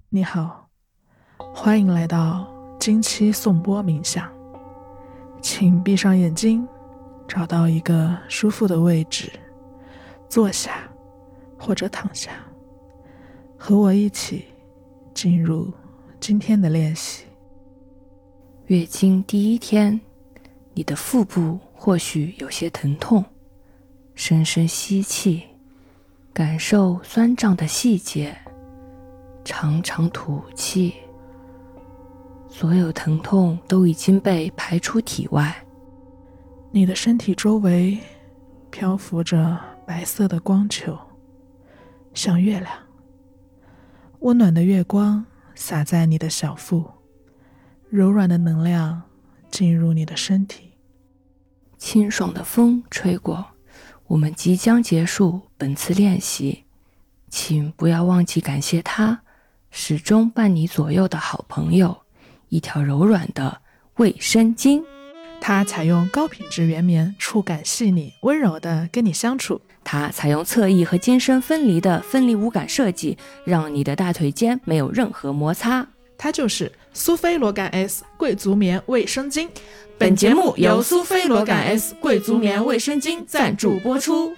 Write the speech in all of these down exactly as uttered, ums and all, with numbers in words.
你好，欢迎来到经期颂钵冥想。请闭上眼睛，找到一个舒服的位置，坐下或者躺下，和我一起进入今天的练习。 月经第一天，你的腹部或许有些疼痛，深深吸气，感受酸胀的细节，长长吐气，所有疼痛都已经被排出体外。 你的身体周围漂浮着白色的光球，像月亮。温暖的月光洒在你的小腹，柔软的能量进入你的身体。 清爽的风吹过，我们即将结束本次练习，请不要忘记感谢他，始终伴你左右的好朋友，一条柔软的卫生巾。 它采用高品质原棉，触感细腻，温柔地跟你相处。 它采用侧翼和肩身分离的分离无感设计，让你的大腿间没有任何摩擦。 它就是苏菲罗感 S 贵族棉卫生巾。 本节目由苏菲罗感 S 贵族棉卫生巾赞助播出。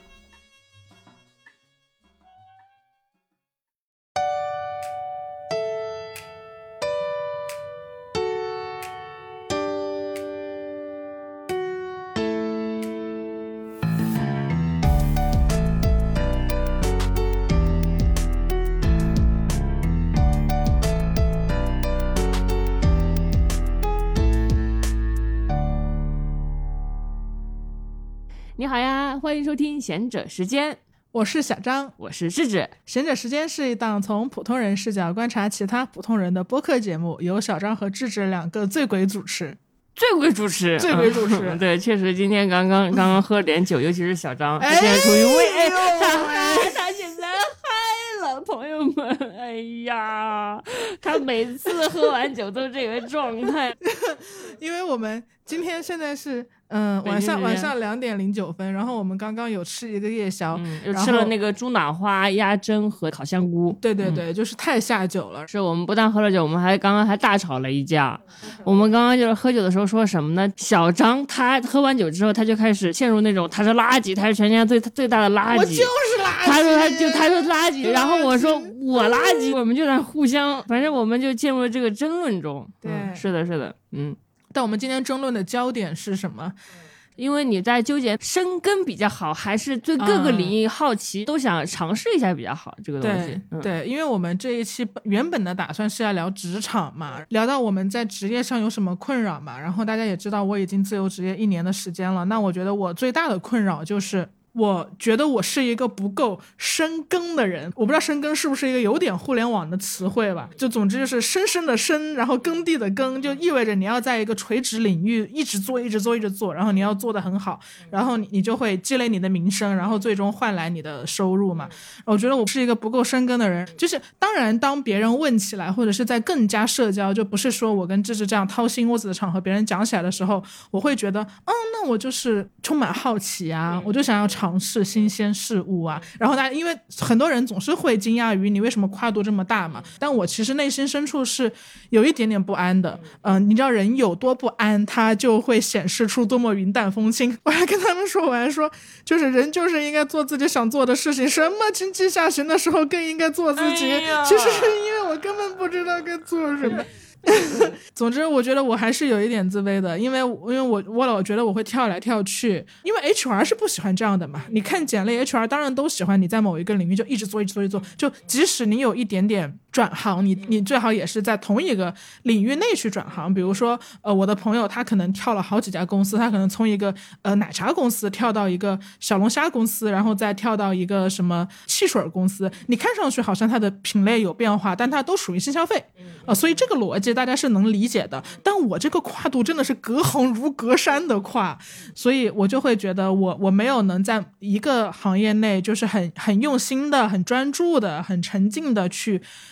你好呀，欢迎收听贤者时间， 我是小张， 我是智智。 贤者时间是一档从普通人视角观察其他普通人的播客节目，由小张和智智两个醉鬼主持。 醉鬼主持， 醉鬼主持、 嗯，对，确实今天刚刚刚刚喝了点酒，尤其是小张，他现在处于胃，哎，他他现在嗨了，朋友们，哎呀，他每次喝完酒都这个状态， 因为我们今天现在是。嗯，晚上晚上两点零九分，然后我们刚刚有吃一个夜宵， 嗯，又吃了那个猪脑花、鸭胗和烤香菇。 对对对、嗯，就是太下酒了。 是我们不但喝了酒，我们还刚刚还大吵了一架。我们刚刚就是喝酒的时候说什么呢？小张他喝完酒之后，他就开始陷入那种他是垃圾，他是全家最最大的垃圾。 我就是垃圾。 他说他就他说垃圾，然后我说我垃圾，我们就在互相，反正我们就陷入了这个争论中。 对、 嗯，是的，是的，嗯。 但我们今天争论的焦点是什么？ 因为你在纠结深耕比较好，还是对各个领域好奇、嗯、都想尝试一下比较好这个东西。 对、 嗯、 对，因为我们这一期原本的打算是要聊职场嘛，聊到我们在职业上有什么困扰嘛，然后大家也知道我已经自由职业一年的时间了，那我觉得我最大的困扰就是我觉得我是一个不够深耕的人。我不知道深耕是不是一个有点互联网的词汇吧，就总之就是深深的深，然后耕地的耕，就意味着你要在一个垂直领域一直做一直做一直做，然后你要做得很好，然后你就会积累你的名声，然后最终换来你的收入嘛。我觉得我是一个不够深耕的人，就是当然当别人问起来，或者是在更加社交，就不是说我跟芝芝这样掏心窝子的场合别人讲起来的时候，我会觉得嗯，那我就是充满好奇啊，我就想要尝试新鲜事物啊，然后大家因为很多人总是会惊讶于你为什么跨度这么大嘛，但我其实内心深处是有一点点不安的。嗯、呃，你知道人有多不安，他就会显示出多么云淡风轻。我还跟他们说，我还说就是人就是应该做自己想做的事情，什么经济下行的时时候更应该做自己、哎、其实是因为我根本不知道该做什么总之我觉得我还是有一点自卑的，因为因为我我老觉得我会跳来跳去，因为 H R 是不喜欢这样的嘛。你看简历 H R 当然都喜欢你在某一个领域就一直做一直做一直做，就即使你有一点点转行，你你最好也是在同一个领域内去转行。比如说呃，我的朋友他可能跳了好几家公司，他可能从一个呃奶茶公司跳到一个小龙虾公司，然后再跳到一个什么汽水公司，你看上去好像它的品类有变化，但它都属于新消费呃，所以这个逻辑大家是能理解的。但我这个跨度真的是隔行如隔山的跨，所以我就会觉得我我没有能在一个行业内就是很很用心的很专注的很沉浸的去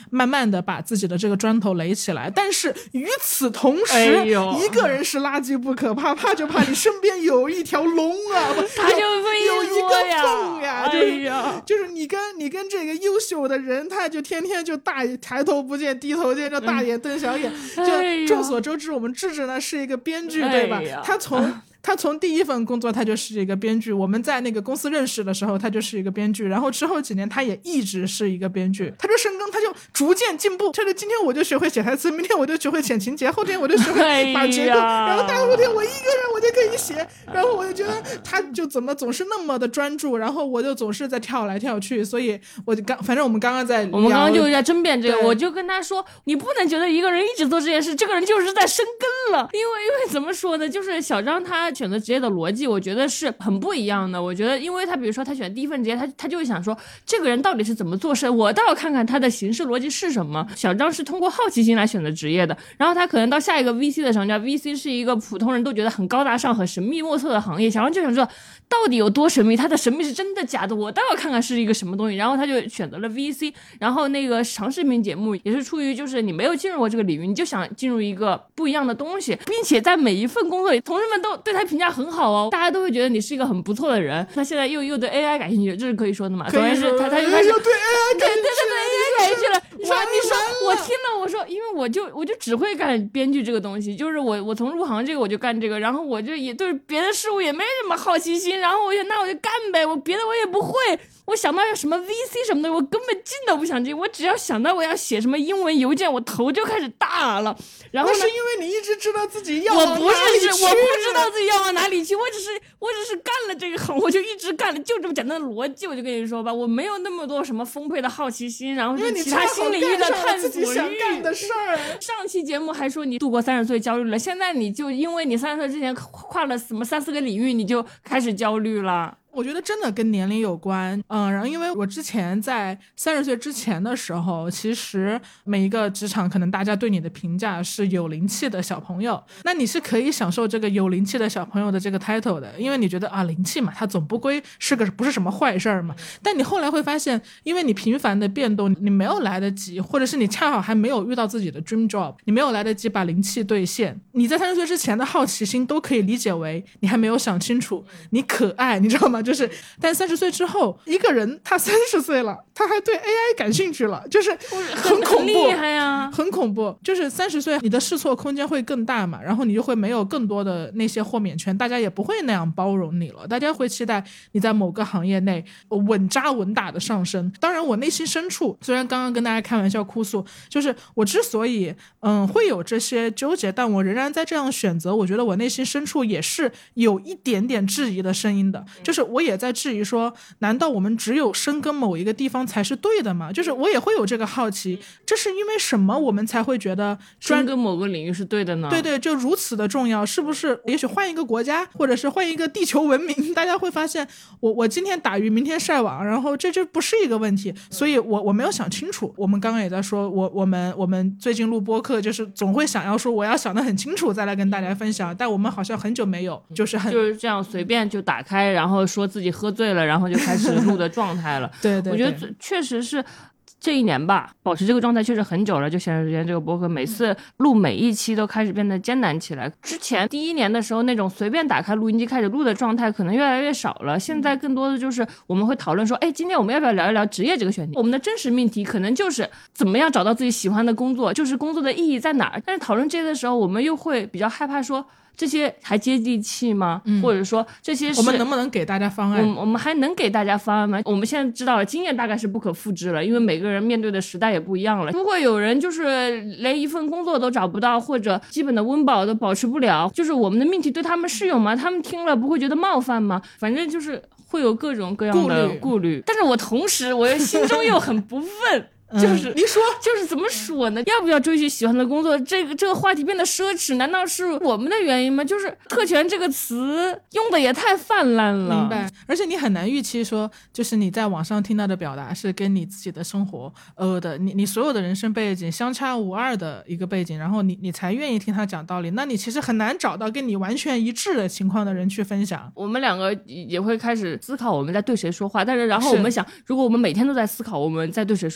慢慢的把自己的这个砖头垒起来。但是与此同时、 哎、 一个人是垃圾不可怕，怕就怕你身边有一条龙啊， 他就会有一个缝呀、 哎、 就是呀就是你跟你跟这个优秀的人，他就天天就大抬头不见低头见，就大眼瞪小眼、嗯、就众所周知我们智智呢是一个编剧、哎、对吧，他从他从第一份工作他就是一个编剧，我们在那个公司认识的时候他就是一个编剧，然后之后几年他也一直是一个编剧，他就深耕，他就逐渐进步，他就今天我就学会写台词，明天我就学会写情节，后天我就学会把结构、哎、然后大后天我一个人我就可以写，然后我就觉得他就怎么总是那么的专注，然后我就总是在跳来跳去，所以我就刚反正我们刚刚在我们刚刚就在争辩这个，我就跟他说你不能觉得一个人一直做这件事，这个人就是在深耕了，因为因为怎么说呢，就是小张他选择职业的逻辑我觉得是很不一样的。我觉得因为他比如说他选第一份职业，他他就会想说这个人到底是怎么做事，我倒要看看他的行事逻辑是什么。小张是通过好奇心来选择职业的，然后他可能到下一个 V C 的商家， V C 是一个普通人都觉得很高大上很神秘莫测的行业，小张就想说到底有多神秘，他的神秘是真的假的，我倒要看看是一个什么东西，然后他就选择了 V C。 然后那个长视频节目也是出于就是你没有进入过这个领域，你就想进入一个不一样的东西，并且在每一份工作里同事们都对他评价很好哦，大家都会觉得你是一个很不错的人。他现在又又对 A I 感兴趣，这是可以说的嘛？总之他他就开始对 A I 感兴趣， 对对对对 A I 感兴趣了。你说你说我听了，我说因为我就我就只会干编剧这个东西，就是我我从入行这个我就干这个，然后我就也对别的事物也没什么好奇心，然后我就那我就干呗，我别的我也不会。我想到什么 V C 什么的我根本进都不想进，我只要想到我要写什么英文邮件我头就开始大了。然后呢， 那是因为你一直知道自己要我往不是是我不知道自己要往哪里去，我只是我只是干了这个行我就一直干了，就这么简单的逻辑。我就跟你说吧，我没有那么多什么丰沛的好奇心，然后是其他新领域的探索欲。 自己想干的事儿。 上期节目还说你度过三十岁焦虑了，现在你就因为你三十岁之前跨了什么三四个领域，你就开始焦虑了。 我觉得真的跟年龄有关，嗯，然后因为我之前在三十岁之前的时候，其实每一个职场可能大家对你的评价是有灵气的小朋友，那你是可以享受这个有灵气的小朋友的这个 title 的，因为你觉得啊灵气嘛，它总不归是个不是什么坏事儿嘛。但你后来会发现，因为你频繁的变动，你没有来得及，或者是你恰好还没有遇到自己的 dream job， 你没有来得及把灵气兑现。你在三十岁之前的好奇心都可以理解为你还没有想清楚，你可爱，你知道吗？就是，但三十岁之后，一个人他三十岁了，他还对 A I 感兴趣了，就是很恐怖，很厉害呀， 很恐怖。就是三十岁，你的试错空间会更大嘛，然后你就会没有更多的那些豁免权，大家也不会那样包容你了，大家会期待你在某个行业内稳扎稳打的上升。当然，我内心深处，虽然刚刚跟大家开玩笑哭诉，就是我之所以嗯会有这些纠结，但我仍然在这样选择，我觉得我内心深处也是有一点点质疑的声音的，就是我也在质疑说，难道我们只有深耕某一个地方才是对的吗？就是我也会有这个好奇，这是因为什么我们才会觉得深耕某个领域是对的呢？ 对对，就如此的重要，是不是也许换一个国家，或者是换一个地球文明，大家会发现我我今天打鱼明天晒网，然后这就不是一个问题。所以我我没有想清楚。我们刚刚也在说，我我们我们最近录播客就是总会想要说我要想得很清楚再来跟大家分享，但我们好像很久没有就是很就是这样随便就打开，然后说自己喝醉了，然后就开始录的状态了。 对, 对对， 我觉得确实是这一年吧，保持这个状态确实很久了。就显然之前这个播客每次录每一期都开始变得艰难起来。之前第一年的时候，那种随便打开录音机开始录的状态可能越来越少了。现在更多的就是我们会讨论说，哎，今天我们要不要聊一聊职业这个选题？我们的真实命题可能就是怎么样找到自己喜欢的工作，就是工作的意义在哪儿。但是讨论这些的时候，我们又会比较害怕说，这些还接地气吗？嗯、或者说这些是我们能不能给大家方案？ 我们我们还能给大家方案吗？我们现在知道了，经验大概是不可复制了，因为每个人面对的时代也不一样了。如果有人就是连一份工作都找不到，或者基本的温饱都保持不了，就是我们的命题对他们适用吗？他们听了不会觉得冒犯吗？反正就是会有各种各样的顾虑。顾虑但是我同时我又心中又很不忿。就是、 嗯、你说就是怎么说呢？要不要追寻喜欢的工作？这个这个话题变得奢侈，难道是我们的原因吗？就是特权这个词用的也太泛滥了。 明白。而且你很难预期说，就是你在网上听到的表达是跟你自己的生活呃的你你所有的人生背景相差无二的一个背景，然后你你才愿意听他讲道理。那你其实很难找到跟你完全一致的情况的人去分享。 我们两个也会开始思考我们在对谁说话，但是然后我们想，如果我们每天都在思考我们在对谁说话的话，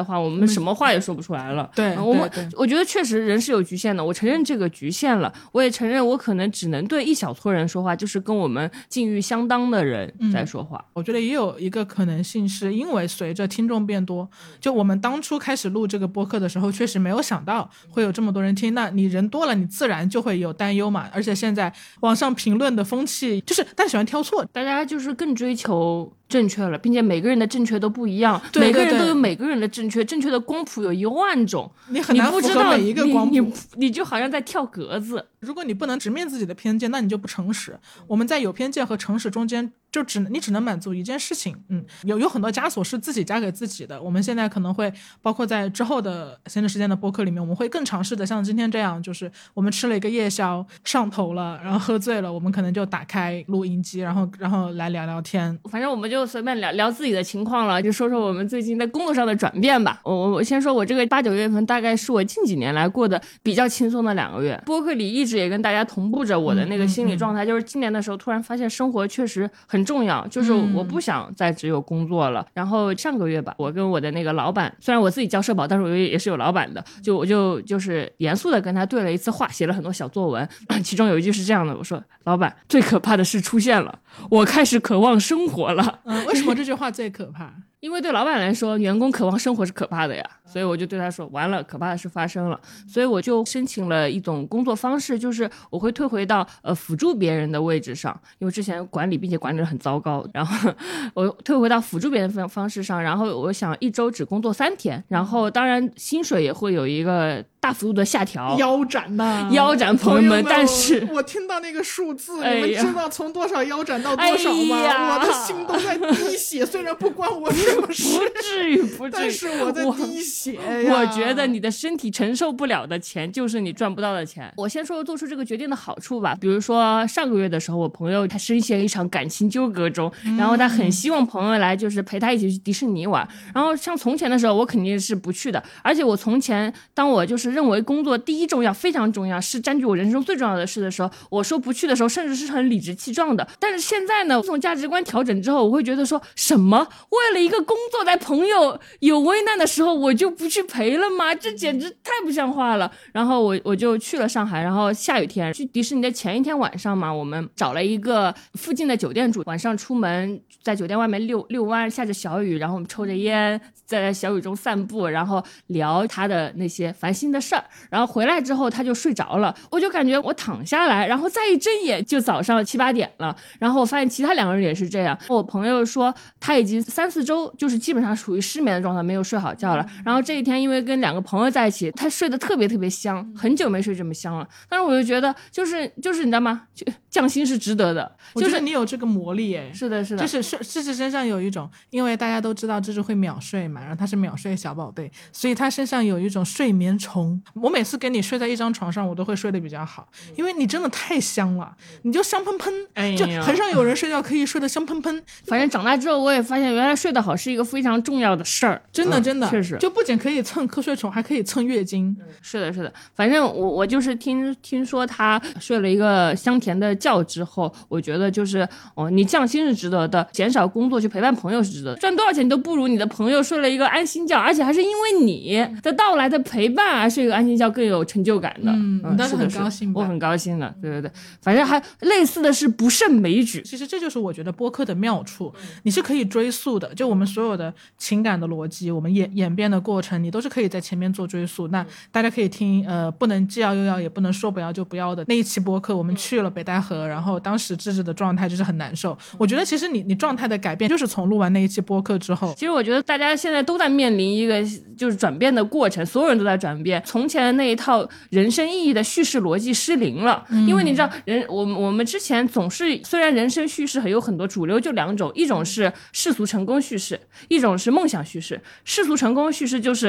话，我们什么话也说不出来了。 对， 我们对对我觉得确实人是有局限的，我承认这个局限了，我也承认我可能只能对一小撮人说话，就是跟我们境遇相当的人在说话。 嗯、我觉得也有一个可能性，是因为随着听众变多，就我们当初开始录这个播客的时候，确实没有想到会有这么多人听。那你人多了，你自然就会有担忧嘛。而且现在网上评论的风气，就是大家喜欢挑错， 大家就是更追求正确了，并且每个人的正确都不一样， 对对对， 每个人都有每个人的正确，正确的光谱有一万种， 你很难符合每一个光谱， 你, 你, 你就好像在跳格子。 如果你不能直面自己的偏见，那你就不诚实。我们在有偏见和诚实中间，就只你只能满足一件事情。嗯，有有很多枷锁是自己加给自己的。我们现在可能会包括在之后的闲着时间的播客里面，我们会更尝试的像今天这样，就是我们吃了一个夜宵，上头了，然后喝醉了，我们可能就打开录音机，然后然后来聊聊天。 反正我们就随便聊聊自己的情况了，就说说我们最近在工作上的转变吧。我我我先说，我这个八九月份大概是我近几年来过的比较轻松的两个月。播客里一直也跟大家同步着我的那个心理状态，嗯嗯嗯，就是今年的时候突然发现生活确实很重要，就是我不想再只有工作了。嗯、然后上个月吧，我跟我的那个老板，虽然我自己交社保，但是我也是有老板的，就我就就是严肃的跟他对了一次话，写了很多小作文，其中有一句是这样的，我说老板，最可怕的事出现了，我开始渴望生活了。 嗯，为什么这句话最可怕？ 因为对老板来说，员工渴望生活是可怕的呀，所以我就对他说，完了，可怕的事发生了。所以我就申请了一种工作方式，就是我会退回到呃辅助别人的位置上，因为之前管理并且管理得很糟糕，然后我退回到辅助别人的方式上，然后我想一周只工作三天，然后当然薪水也会有一个大幅度的下调， 腰斩呐、啊， 腰斩朋友们，友们但是我听到那个数字、 哎、 你们知道从多少腰斩到多少吗？ 哎、 我的心都在滴血，虽然不关我什么事， 不至于不至于， 但是我在滴血呀。 我觉得你的身体承受不了的钱就是你赚不到的钱。我先说做出这个决定的好处吧，比如说上个月的时候，我朋友他深陷一场感情纠葛中，然后他很希望朋友来就是陪他一起去迪士尼玩，然后像从前的时候我肯定是不去的，而且我从前当我就是认为工作第一重要非常重要是占据我人生中最重要的事的时候，我说不去的时候甚至是很理直气壮的。但是现在呢，这种价值观调整之后，我会觉得说什么为了一个工作在朋友有危难的时候我就不去陪了吗？这简直太不像话了。然后我我就去了上海，然后下雨天去迪士尼的前一天晚上嘛，我们找了一个附近的酒店住，晚上出门在酒店外面遛遛弯，下着小雨，然后我们抽着烟在小雨中散步，然后聊他的那些烦心的事儿，然后回来之后他就睡着了，我就感觉我躺下来，然后再一睁眼就早上七八点了。然后我发现其他两个人也是这样，我朋友说他已经三四周就是基本上属于失眠的状态，没有睡好觉了。然后这一天因为跟两个朋友在一起，他睡得特别特别香，很久没睡这么香了。但是我就觉得就是就是你知道吗，降薪是值得的，就是你有这个魔力哎。 是的是的， 就是芝芝身上有一种，因为大家都知道芝芝会秒睡嘛，然后他是秒睡小宝贝，所以他身上有一种睡眠虫。我每次跟你睡在一张床上，我都会睡得比较好，因为你真的太香了，你就香喷喷， 哎、 就很少有人睡觉可以睡得香喷喷。 反正长大之后我也发现，原来睡得好是一个非常重要的事儿， 真的真的、 嗯、确实， 就不仅可以蹭瞌睡虫，还可以蹭月经。 嗯、是的是的，反正我我就是听听说他睡了一个香甜的觉之后，我觉得就是哦，你降薪是值得的，减少工作去陪伴朋友是值得的，赚多少钱都不如你的朋友睡了一个安心觉，而且还是因为你的到来的陪伴而睡一个安心觉更有成就感的。 嗯， 嗯你当时很高兴吧？ 我很高兴的，对对对，反正还类似的是不胜枚举。 其实这就是我觉得播客的妙处，你是可以追溯的，就我们所有的情感的逻辑，我们演演变的过程，你都是可以在前面做追溯。那大家可以听，呃，不能既要又要，也不能说不要就不要的那一期播客，我们去了北戴河，然后当时芝芝的状态就是很难受。我觉得其实你你状态的改变，就是从录完那一期播客之后。 其实我觉得大家现在都在面临一个就是转变的过程，所有人都在转变。从前的那一套人生意义的叙事逻辑失灵了，嗯、因为你知道人，我们我们之前总是虽然人生叙事还有很多，主流就两种，一种是世俗成功叙事，一种是梦想叙事。世俗成功叙事就是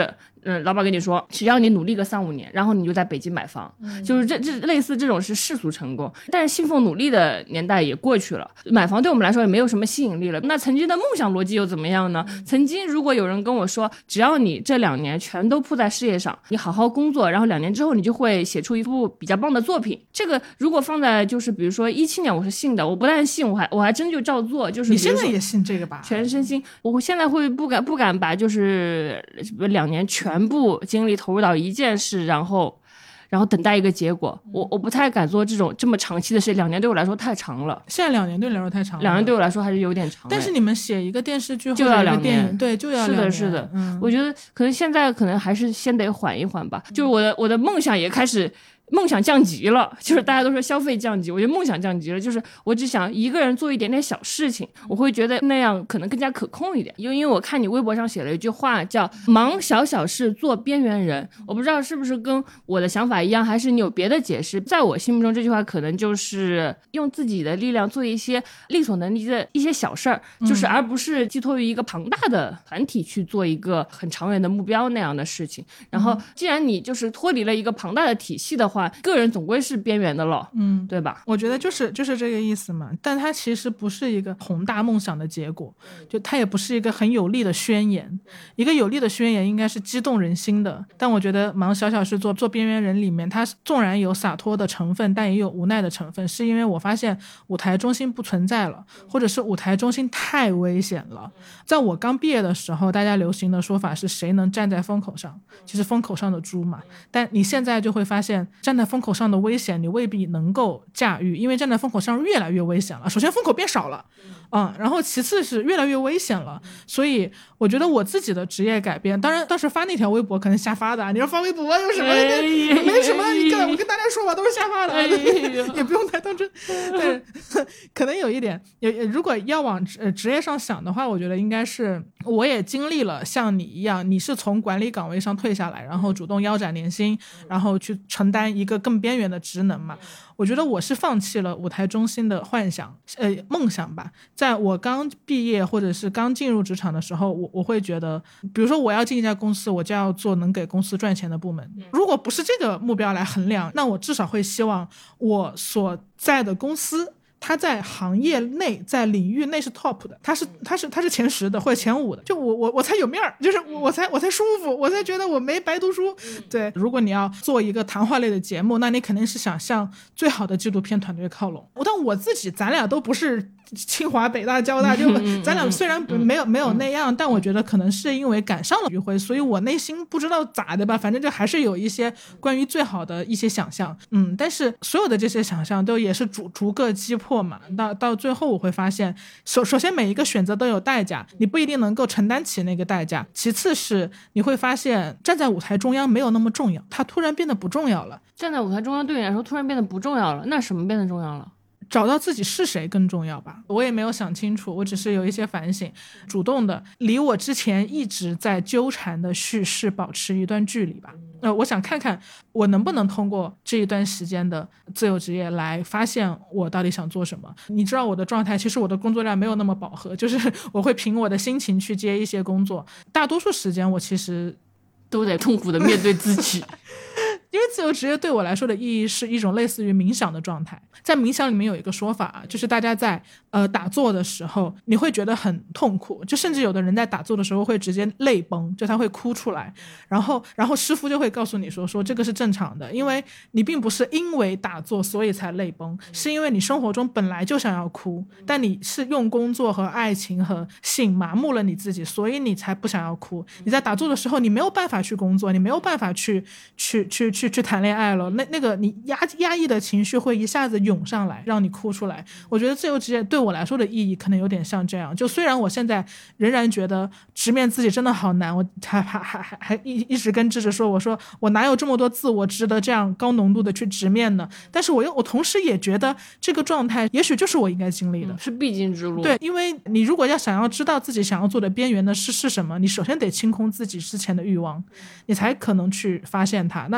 嗯，老板跟你说，只要你努力个三五年，然后你就在北京买房，嗯、就是这这类似这种是世俗成功。但是信奉努力的年代也过去了，买房对我们来说也没有什么吸引力了。那曾经的梦想逻辑又怎么样呢？嗯、曾经如果有人跟我说，只要你这两年全都扑在事业上，你好好工作，然后两年之后你就会写出一部比较棒的作品。这个如果放在就是比如说一七年，我是信的，我不但信，我还我还真就照做。就是你现在也信这个吧？ 全身心，我现在会不敢不敢把就是两年全部精力投入到一件事，然后然后等待一个结果。我我不太敢做这种这么长期的事，两年对我来说太长了。 现在两年对你来说太长了， 两年对我来说还是有点长。 但是你们写一个电视剧或者一个电影，对，就要两年。是的，是的。嗯，我觉得可能现在可能还是先得缓一缓吧。就是我的我的梦想也开始。梦想降级了，就是大家都说消费降级，我觉得梦想降级了，就是我只想一个人做一点点小事情，我会觉得那样可能更加可控一点。因为因为我看你微博上写了一句话叫忙小小事做边缘人，我不知道是不是跟我的想法一样，还是你有别的解释。在我心目中这句话可能就是用自己的力量做一些力所能及的一些小事儿，就是而不是寄托于一个庞大的团体去做一个很长远的目标那样的事情。然后既然你就是脱离了一个庞大的体系的话，个人总归是边缘的了，嗯，对吧？ 我觉得就是就是这个意思嘛。但它其实不是一个宏大梦想的结果，就它也不是一个很有力的宣言。一个有力的宣言应该是激动人心的。但我觉得忙小小事做做边缘人里面，它纵然有洒脱的成分，但也有无奈的成分，是因为我发现舞台中心不存在了，或者是舞台中心太危险了。在我刚毕业的时候，大家流行的说法是谁能站在风口上，其实风口上的猪嘛。但你现在就会发现站在风口上的危险你未必能够驾驭，因为站在风口上越来越危险了。首先风口变少了，嗯，然后其次是越来越危险了。所以我觉得我自己的职业改变，当然当时发那条微博可能瞎发的，你说发微博有什么、哎、没什么，你看我跟大家说吧，都是瞎发的、哎、也不用太当真。但可能有一点，如果要往职业上想的话，我觉得应该是我也经历了像你一样，你是从管理岗位上退下来，然后主动腰斩年薪，然后去承担一个更边缘的职能嘛。我觉得我是放弃了舞台中心的幻想呃梦想吧。在我刚毕业或者是刚进入职场的时候，我我会觉得比如说我要进一家公司，我就要做能给公司赚钱的部门。如果不是这个目标来衡量，那我至少会希望我所在的公司他在行业内在领域内是 top 的，他是他是他是前十的或者前五的，就我我我才有面儿，就是我才我才舒服，我才觉得我没白读书。对，如果你要做一个谈话类的节目，那你肯定是想向最好的纪录片团队靠拢。但我自己咱俩都不是清华北大交大，就咱俩虽然没有没有那样，但我觉得可能是因为赶上了余晖，所以我内心不知道咋的吧，反正就还是有一些关于最好的一些想象。嗯，但是所有的这些想象都也是逐逐个击破嘛，到到最后我会发现，首首先每一个选择都有代价，你不一定能够承担起那个代价。其次是你会发现站在舞台中央没有那么重要，它突然变得不重要了。 站在舞台中央对你来说突然变得不重要了，那什么变得重要了？ 找到自己是谁更重要吧。我也没有想清楚，我只是有一些反省，主动的离我之前一直在纠缠的叙事保持一段距离吧。呃，我想看看我能不能通过这一段时间的自由职业来发现我到底想做什么。你知道我的状态，其实我的工作量没有那么饱和，就是我会凭我的心情去接一些工作，大多数时间我其实都得痛苦的面对自己。 因为自由职业对我来说的意义是一种类似于冥想的状态。在冥想里面有一个说法，就是大家在呃打坐的时候你会觉得很痛苦，就甚至有的人在打坐的时候会直接泪崩，就他会哭出来，然后然后师父就会告诉你说说这个是正常的，因为你并不是因为打坐所以才泪崩，是因为你生活中本来就想要哭，但你是用工作和爱情和性麻木了你自己，所以你才不想要哭。你在打坐的时候你没有办法去工作，你没有办法去去去去去谈恋爱了，那那个你压压抑的情绪会一下子涌上来，让你哭出来。我觉得自由职业对我来说的意义可能有点像这样，就虽然我现在仍然觉得直面自己真的好难，我还还还还还一一直跟智智说，我说我哪有这么多自我值得这样高浓度的去直面呢？但是我又我同时也觉得这个状态也许就是我应该经历的， 嗯、是必经之路。 对，因为你如果要想要知道自己想要做的边缘的是是什么，你首先得清空自己之前的欲望，你才可能去发现它。那是不是这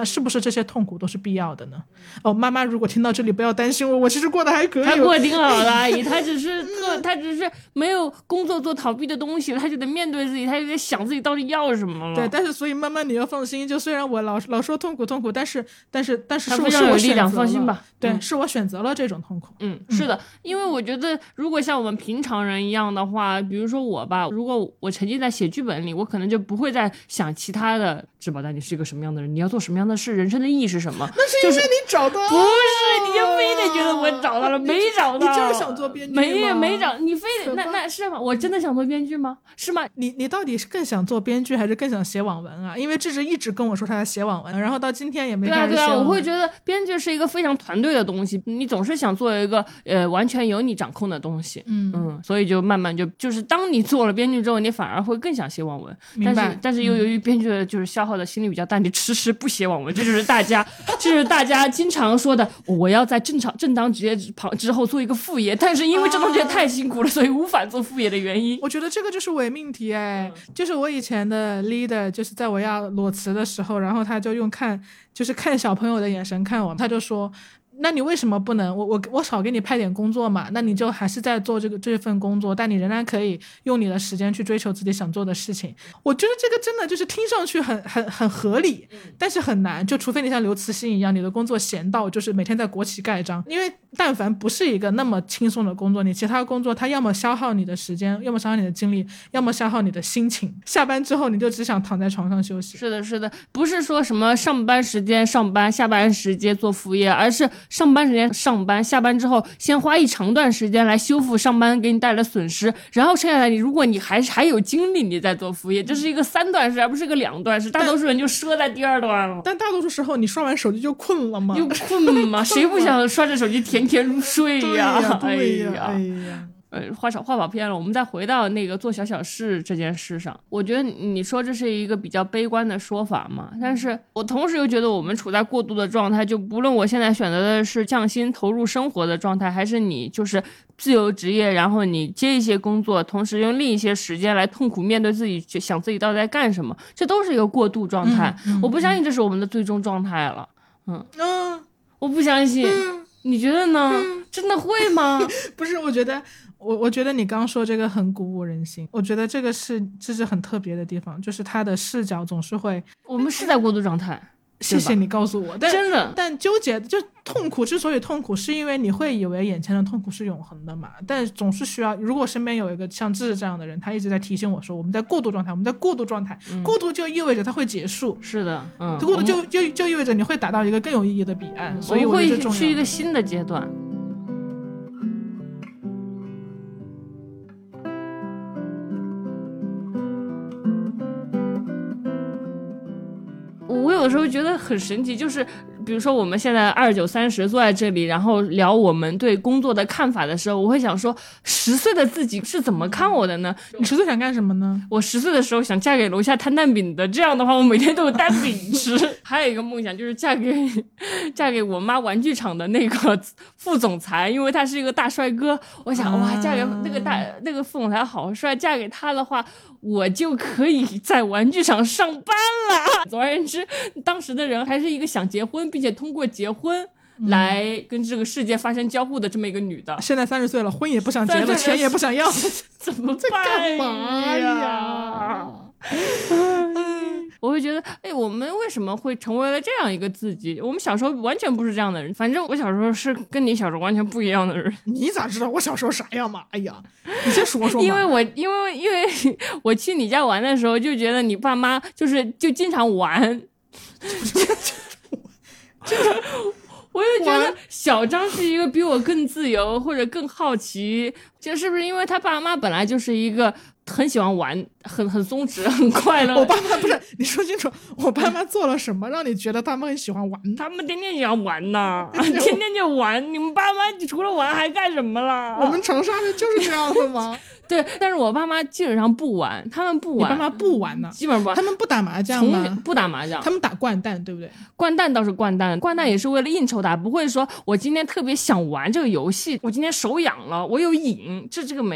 这些痛苦都是必要的呢？哦，妈妈如果听到这里不要担心我，我其实过得还可以。 他过得挺好的，阿姨，他只是做，他只是没有工作做逃避的东西，他就得面对自己，他就得想自己到底要什么了。 对，但是所以妈妈你要放心，就虽然我老老说痛苦痛苦，但是但是但是是我非常有力量，放心吧。 对、 嗯， 是我选择了这种痛苦。 嗯，是的，因为我觉得如果像我们平常人一样的话，比如说我吧，如果我沉浸在写剧本里，我可能就不会再想其他的。知宝丹，你是一个什么样的人？你要做什么样的事？人生的意义是什么？ 那是因为你找到了， 不是，你就非得觉得我找到了，没找到。 你就是想做编剧吗？ 没没找，你非得那那是吗？我真的想做编剧吗？是吗？ 你你到底是更想做编剧，还是更想写网文啊？因为智智一直跟我说他在写网文，然后到今天也没开始写网文。 对啊对啊，我会觉得编剧是一个非常团队的东西，你总是想做一个呃完全由你掌控的东西。 嗯嗯，所以就慢慢就就是当你做了编剧之后，你反而会更想写网文。 明白。 但是但是又由于编剧的就是消耗的心力比较大，你迟迟不写网文，这就是大家这就是大家经常说的，我要在正常正当职业旁之后做一个副业，但是因为正当职业太辛苦了，所以无法做副业的原因。 我觉得这个就是伪命题哎，就是我以前的 leader， 就是在我要裸辞的时候，然后他就用看就是看小朋友的眼神看我，他就说。那你为什么不能我我我少给你派点工作嘛？那你就还是在做这个这份工作，但你仍然可以用你的时间去追求自己想做的事情。我觉得这个真的就是听上去很很很合理，但是很难。就除非你像刘慈欣一样，你的工作闲到就是每天在国企盖章。因为但凡不是一个那么轻松的工作，你其他工作它要么消耗你的时间，要么消耗你的精力，要么消耗你的心情。下班之后你就只想躺在床上休息。 是的，是的，不是说什么上班时间上班，下班时间做副业，而是上班时间上班，下班之后先花一长段时间来修复上班给你带来的损失，然后剩下来你如果你还还有精力，你再做副业，这是一个三段式而不是一个两段式，大多数人就赊在第二段了。 但大多数时候你刷完手机就困了吗？ 就困嘛，谁不想刷着手机甜甜入睡呀？ 对呀，哎呀。 呃，话少话跑偏了，我们再回到那个做小小事这件事上。我觉得你说这是一个比较悲观的说法嘛，但是我同时又觉得我们处在过渡的状态，就不论我现在选择的是降薪投入生活的状态，还是你就是自由职业，然后你接一些工作，同时用另一些时间来痛苦面对自己，想自己到底在干什么，这都是一个过渡状态。嗯嗯、我不相信这是我们的最终状态了。嗯嗯，我不相信。嗯、你觉得呢？嗯、真的会吗？ 不是，我觉得。我我觉得你刚说这个很鼓舞人心，我觉得这个是这是很特别的地方，就是他的视角总是会， 我们是在过渡状态， 谢谢你告诉我，但真的， 但纠结就痛苦之所以痛苦，是因为你会以为眼前的痛苦是永恒的嘛，但总是需要，如果身边有一个像智智这样的人，他一直在提醒我说我们在过渡状态，我们在过渡状态，嗯、过渡就意味着它会结束， 是的，嗯， 过渡就就就意味着你会达到一个更有意义的彼岸，嗯、所以我会去一个新的阶段。我有的时候觉得很神奇，就是比如说我们现在二十九三十坐在这里，然后聊我们对工作的看法的时候，我会想说十岁的自己是怎么看我的呢？ 你十岁想干什么呢？ 我十岁的时候想嫁给楼下摊蛋饼的，这样的话我每天都有蛋饼吃。还有一个梦想就是嫁给嫁给我妈玩具厂的那个副总裁，因为他是一个大帅哥，我想哇，嫁给那个大那个副总裁好帅，嫁给他的话我就可以在玩具厂上班了。总而言之，当时的人还是一个想结婚并且通过结婚来跟这个世界发生交互的这么一个女的。 现在三十岁了，婚也不想结了，钱也不想要， 怎么办干嘛呀？ 我会觉得，哎，我们为什么会成为了这样一个自己？我们小时候完全不是这样的人。反正我小时候是跟你小时候完全不一样的人。 你咋知道我小时候啥样嘛？哎呀，你先说说嘛。 因为我因为因为我去你家玩的时候，就觉得你爸妈就是就经常玩。我就觉得小张是一个比我更自由或者更好奇，就是不是因为他爸妈本来就是一个很喜欢玩，很很松弛，很快乐。 我爸妈不是，你说清楚，我爸妈做了什么让你觉得他们很喜欢玩？ 他们天天也要玩呢，天天就玩。你们爸妈除了玩还干什么了？ 我们长沙人就是这样的吗？ 对，但是我爸妈基本上不玩，他们不玩。 你爸妈不玩呢？ 基本上不玩。 他们不打麻将吗？ 不打麻将， 他们打掼蛋，对不对？ 掼蛋倒是掼蛋，掼蛋也是为了应酬打，不会说我今天特别想玩这个游戏，我今天手痒了，我有瘾，这这个没有。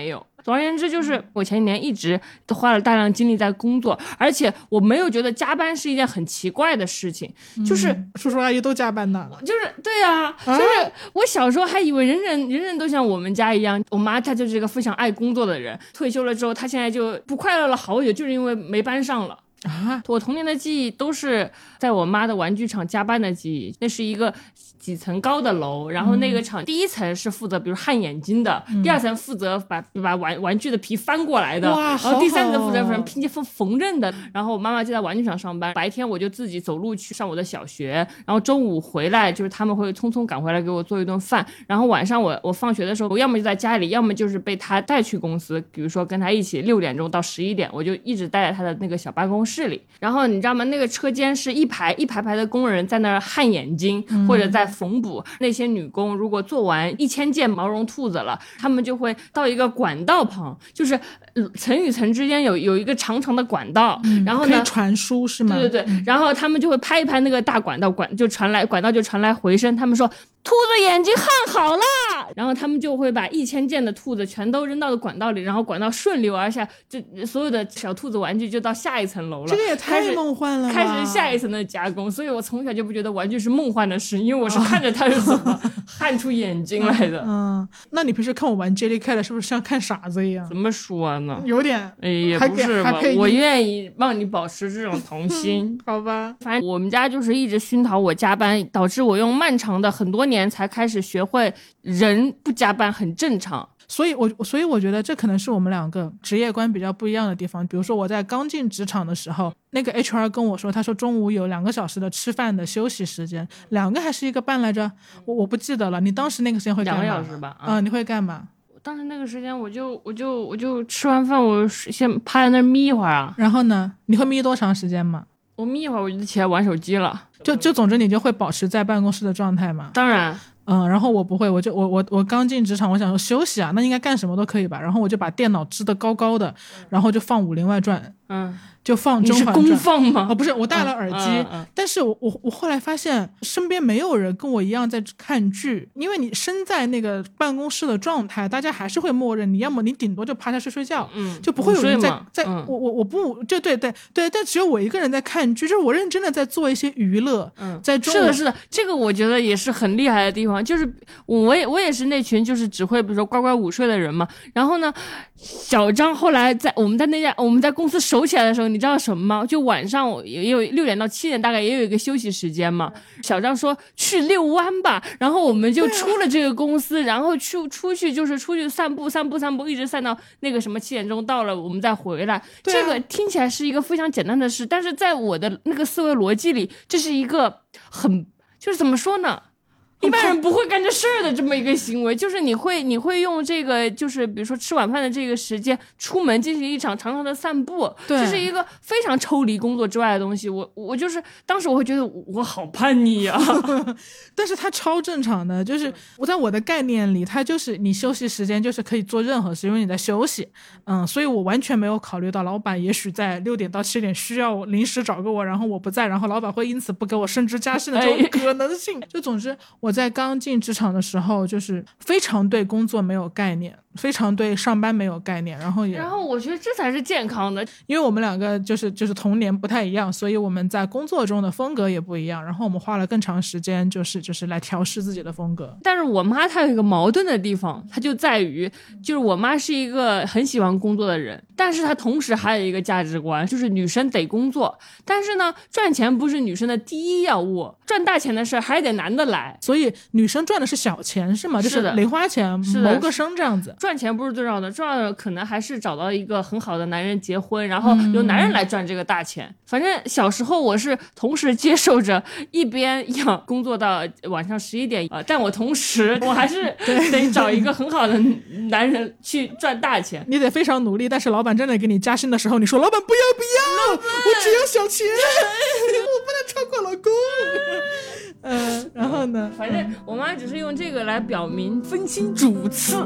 总而言之，就是我前几年一直都花了大量精力在工作，而且我没有觉得加班是一件很奇怪的事情，嗯、就是叔叔阿姨都加班的， 就是对啊，啊就是我小时候还以为人人人人都像我们家一样，我妈她就是一个非常爱工作的人，退休了之后，她现在就不快乐了好久，就是因为没班上了。啊！我童年的记忆都是在我妈的玩具厂加班的记忆。那是一个几层高的楼，然后那个厂、嗯、第一层是负责比如焊眼睛的、嗯、第二层负责把把玩玩具的皮翻过来的，然后第三层负责拼接缝缝纫的。然后我妈妈就在玩具厂上班，白天我就自己走路去上我的小学，然后中午回来就是他们会匆匆赶回来给我做一顿饭，然后晚上我我放学的时候，我要么就在家里，要么就是被他带去公司，比如说跟他一起六点钟到十一点，我就一直待在他的那个小办公室里。然后你知道吗，那个车间是一排一排排的工人在那儿焊眼睛、嗯、或者在缝补。那些女工如果做完一千件毛绒兔子了，他们就会到一个管道旁，就是层与层之间有有一个长长的管道、嗯、然后呢可以传输是吗？ 对对对、嗯、然后他们就会拍一拍那个大管道，管就传来管道就传来回声，他们说兔子眼睛焊好了，然后他们就会把一千件的兔子全都扔到管道里，然后管道顺流而下，就所有的小兔子玩具就到下一层楼了。 这个也太梦幻了吧， 开始下一层的加工。所以我从小就不觉得玩具是梦幻的事，因为我是看着它是怎么焊出眼睛来的。 嗯, 嗯，那你平时看我玩 Jellycat 是不是像看傻子一样？ 怎么说呢？ 有点， 哎，也不是吧，我愿意帮你保持这种童心、 嗯、好吧。 反正我们家就是一直熏陶我加班，导致我用漫长的很多年才开始学会人不加班很正常。 所以我所以我觉得这可能是我们两个职业观比较不一样的地方。比如说我在刚进职场的时候，那个 H R 跟我说，他说中午有两个小时的吃饭的休息时间，两个还是一个半来着，我我不记得了。你当时那个时间会干嘛？ 两个小时吧。 啊、嗯，你会干嘛？ 当时那个时间我就我就我就吃完饭我先趴在那儿眯一会儿啊。 然后呢？你会眯多长时间吗？ 我眯一会儿我就起来玩手机了。 就就总之你就会保持在办公室的状态嘛？ 当然。 嗯，然后我不会，我就我我我刚进职场，我想说休息啊，那应该干什么都可以吧，然后我就把电脑支得高高的，然后就放《武林外传》， 嗯， 就放《甄嬛传》。 你是公放吗？ 哦，不是，我戴了耳机， 嗯嗯嗯、 但是我我我后来发现身边没有人跟我一样在看剧，因为你身在那个办公室的状态，大家还是会默认你要么你顶多就趴下睡睡觉， 嗯， 就不会有人在在、 嗯、 我我我不就对对对，但只有我一个人在看剧，就是我认真的在做一些娱乐， 嗯， 在中是的是的，这个我觉得也是很厉害的地方，就是我也我也是那群就是只会比如说乖乖午睡的人嘛。然后呢，小张后来在我们在那家我们在公司守起来的时候，你知道什么吗？就晚上也有六点到七点，大概也有一个休息时间嘛。小张说去遛弯吧，然后我们就出了这个公司，然后去出去就是出去散步散步散步，一直散到那个什么七点钟到了，我们再回来。这个听起来是一个非常简单的事，但是在我的那个思维逻辑里，这是一个很就是怎么说呢？一般人不会干这事儿的这么一个行为，就是你会你会用这个就是比如说吃晚饭的这个时间出门进行一场长长的散步，这是一个非常抽离工作之外的东西。我我就是当时我会觉得我好叛逆啊但是它超正常的，就是我在我的概念里，它就是你休息时间就是可以做任何事，因为你在休息。嗯，所以我完全没有考虑到老板也许在六点到七点需要临时找个我，然后我不在，然后老板会因此不给我升职加薪的这种可能性。就总之我在刚进职场的时候就是非常对工作没有概念，非常对上班没有概念，然后也然后我觉得这才是健康的。 因为我们两个就是就是童年不太一样，所以我们在工作中的风格也不一样，然后我们花了更长时间就是就是来调试自己的风格。 但是我妈她有一个矛盾的地方，她就在于就是我妈是一个很喜欢工作的人，但是她同时还有一个价值观，就是女生得工作，但是呢赚钱不是女生的第一要务，赚大钱的事还得男的来， 所以女生赚的是小钱是吗？ 是的， 就是零花钱谋个生这样子。 赚钱不是最重要的，重要的可能还是找到一个很好的男人结婚，然后由男人来赚这个大钱、嗯、反正小时候我是同时接受着一边要工作到晚上十一点、呃、但我同时我还是得找一个很好的男人去赚大钱你得非常努力，但是老板真的给你加薪的时候，你说老板不要不要，我只要小钱我不能超过老公嗯、呃，然后呢反正我妈只是用这个来表明分清主次。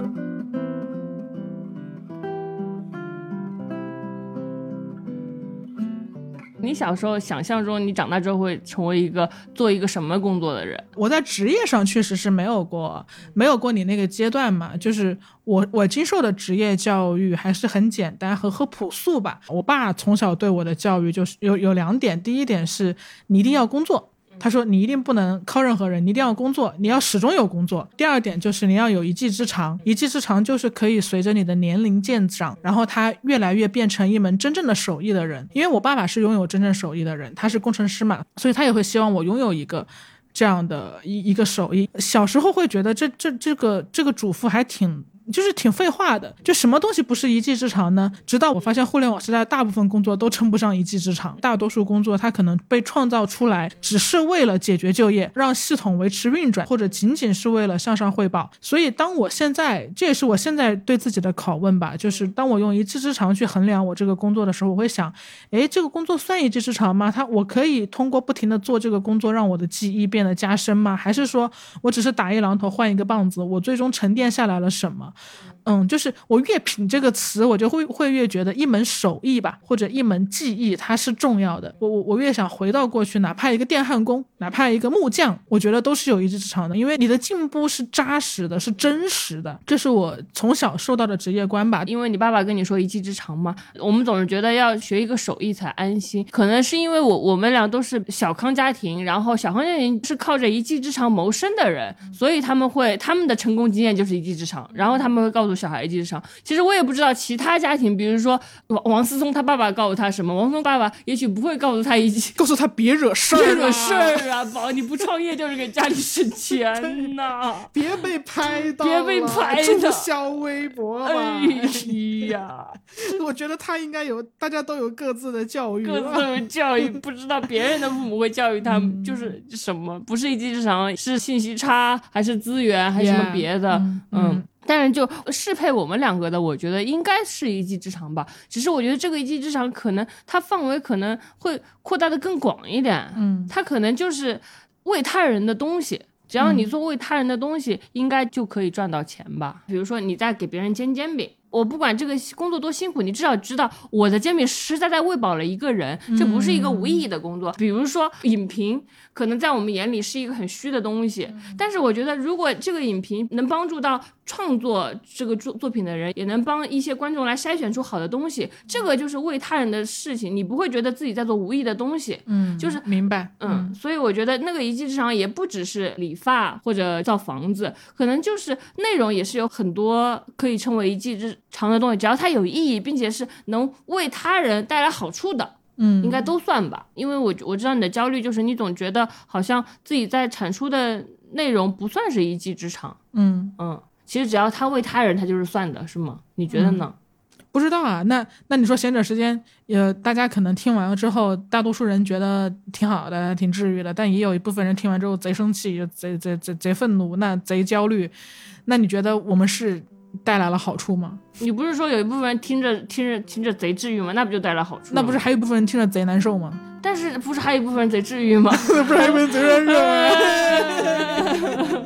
你小时候想象中你长大之后会成为一个做一个什么工作的人？ 我在职业上确实是没有过没有过你那个阶段嘛，就是我我经受的职业教育还是很简单和和朴素吧。我爸从小对我的教育就是有有两点，第一点是你一定要工作，他说你一定不能靠任何人，你一定要工作，你要始终有工作。第二点就是你要有一技之长，一技之长就是可以随着你的年龄渐长，然后他越来越变成一门真正的手艺的人。因为我爸爸是拥有真正手艺的人，他是工程师嘛，所以他也会希望我拥有一个这样的一一个手艺。小时候会觉得这这这个这个主妇还挺就是挺废话的，就什么东西不是一技之长呢？直到我发现互联网时代大部分工作都称不上一技之长，大多数工作它可能被创造出来只是为了解决就业，让系统维持运转，或者仅仅是为了向上汇报。所以当我现在，这也是我现在对自己的拷问吧，就是当我用一技之长去衡量我这个工作的时候，我会想，诶，这个工作算一技之长吗？它我可以通过不停的做这个工作让我的记忆变得加深吗？还是说我只是打一榔头换一个棒子，我最终沉淀下来了什么？嗯，就是我越品这个词，我就会会越觉得一门手艺吧，或者一门技艺，它是重要的。我我我越想回到过去，哪怕一个电焊工，哪怕一个木匠，我觉得都是有一技之长的，因为你的进步是扎实的，是真实的。这是我从小受到的职业观吧。 因为你爸爸跟你说一技之长嘛，我们总是觉得要学一个手艺才安心，可能是因为我我们俩都是小康家庭，然后小康家庭是靠着一技之长谋生的人，所以他们会他们的成功经验就是一技之长，然后他们会告诉小孩一技之长。其实我也不知道其他家庭，比如说王王思聪他爸爸告诉他什么，王思聪爸爸也许不会告诉他一技， 告诉他别惹事儿、啊， 别惹事儿啊，宝，你不创业就是给家里省钱呐， 别被拍到， 别被拍注销微博吧。 哎呀， 我觉得他应该有，大家都有各自的教育， 各自有教育，不知道别人的父母会教育他们，就是什么不是一技之长，是信息差，还是资源，还是什么别的， yeah, 嗯。 嗯但是就适配我们两个的，我觉得应该是一技之长吧。只是我觉得这个一技之长可能它范围可能会扩大的更广一点。 嗯， 它可能就是为他人的东西，只要你做为他人的东西，嗯、应该就可以赚到钱吧。比如说你在给别人煎煎饼。我不管这个工作多辛苦，你至少知道我的煎饼实实在在喂饱了一个人，这不是一个无意义的工作。嗯、比如说影评，可能在我们眼里是一个很虚的东西，嗯、但是我觉得如果这个影评能帮助到创作这个作作品的人，也能帮一些观众来筛选出好的东西，这个就是为他人的事情，你不会觉得自己在做无意的东西。 嗯， 就是明白。 嗯，嗯所以我觉得那个一技之长也不只是理发或者造房子，可能就是内容也是有很多可以称为一技之长的东西，只要它有意义，并且是能为他人带来好处的，嗯，应该都算吧。因为我我知道你的焦虑就是你总觉得好像自己在产出的内容不算是一技之长，嗯嗯，其实只要他为他人，他就是算的，是吗？你觉得呢？ 嗯、不知道啊，那那你说闲者时间，呃，大家可能听完了之后，大多数人觉得挺好的，挺治愈的，但也有一部分人听完之后贼生气，贼贼贼贼愤怒，那贼焦虑。那你觉得我们是带来了好处吗？ 你不是说有一部分人听着听着听着贼治愈吗？那不就带来好处？ 那不是还有一部分人听着贼难受吗？ 但是不是还有一部分人贼治愈吗？ 不是还有一部分贼难受吗？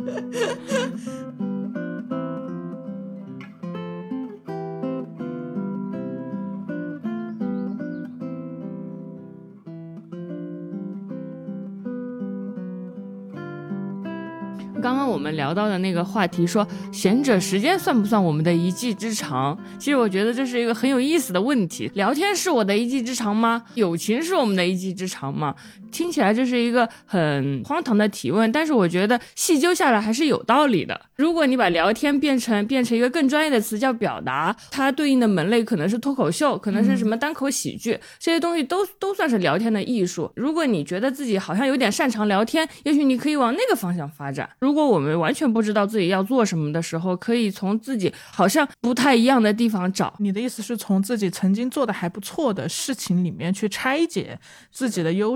刚刚我们聊到的那个话题说闲者时间算不算我们的一技之长，其实我觉得这是一个很有意思的问题。聊天是我的一技之长吗？友情是我们的一技之长吗？听起来这是一个很荒唐的提问，但是我觉得细究下来还是有道理的。如果你把聊天变成变成一个更专业的词叫表达，它对应的门类可能是脱口秀，可能是什么单口喜剧，嗯、这些东西都都算是聊天的艺术。如果你觉得自己好像有点擅长聊天，也许你可以往那个方向发展。如果我们完全不知道自己要做什么的时候，可以从自己好像不太一样的地方找。 你的意思是从自己曾经做的还不错的事情里面去拆解自己的优势，是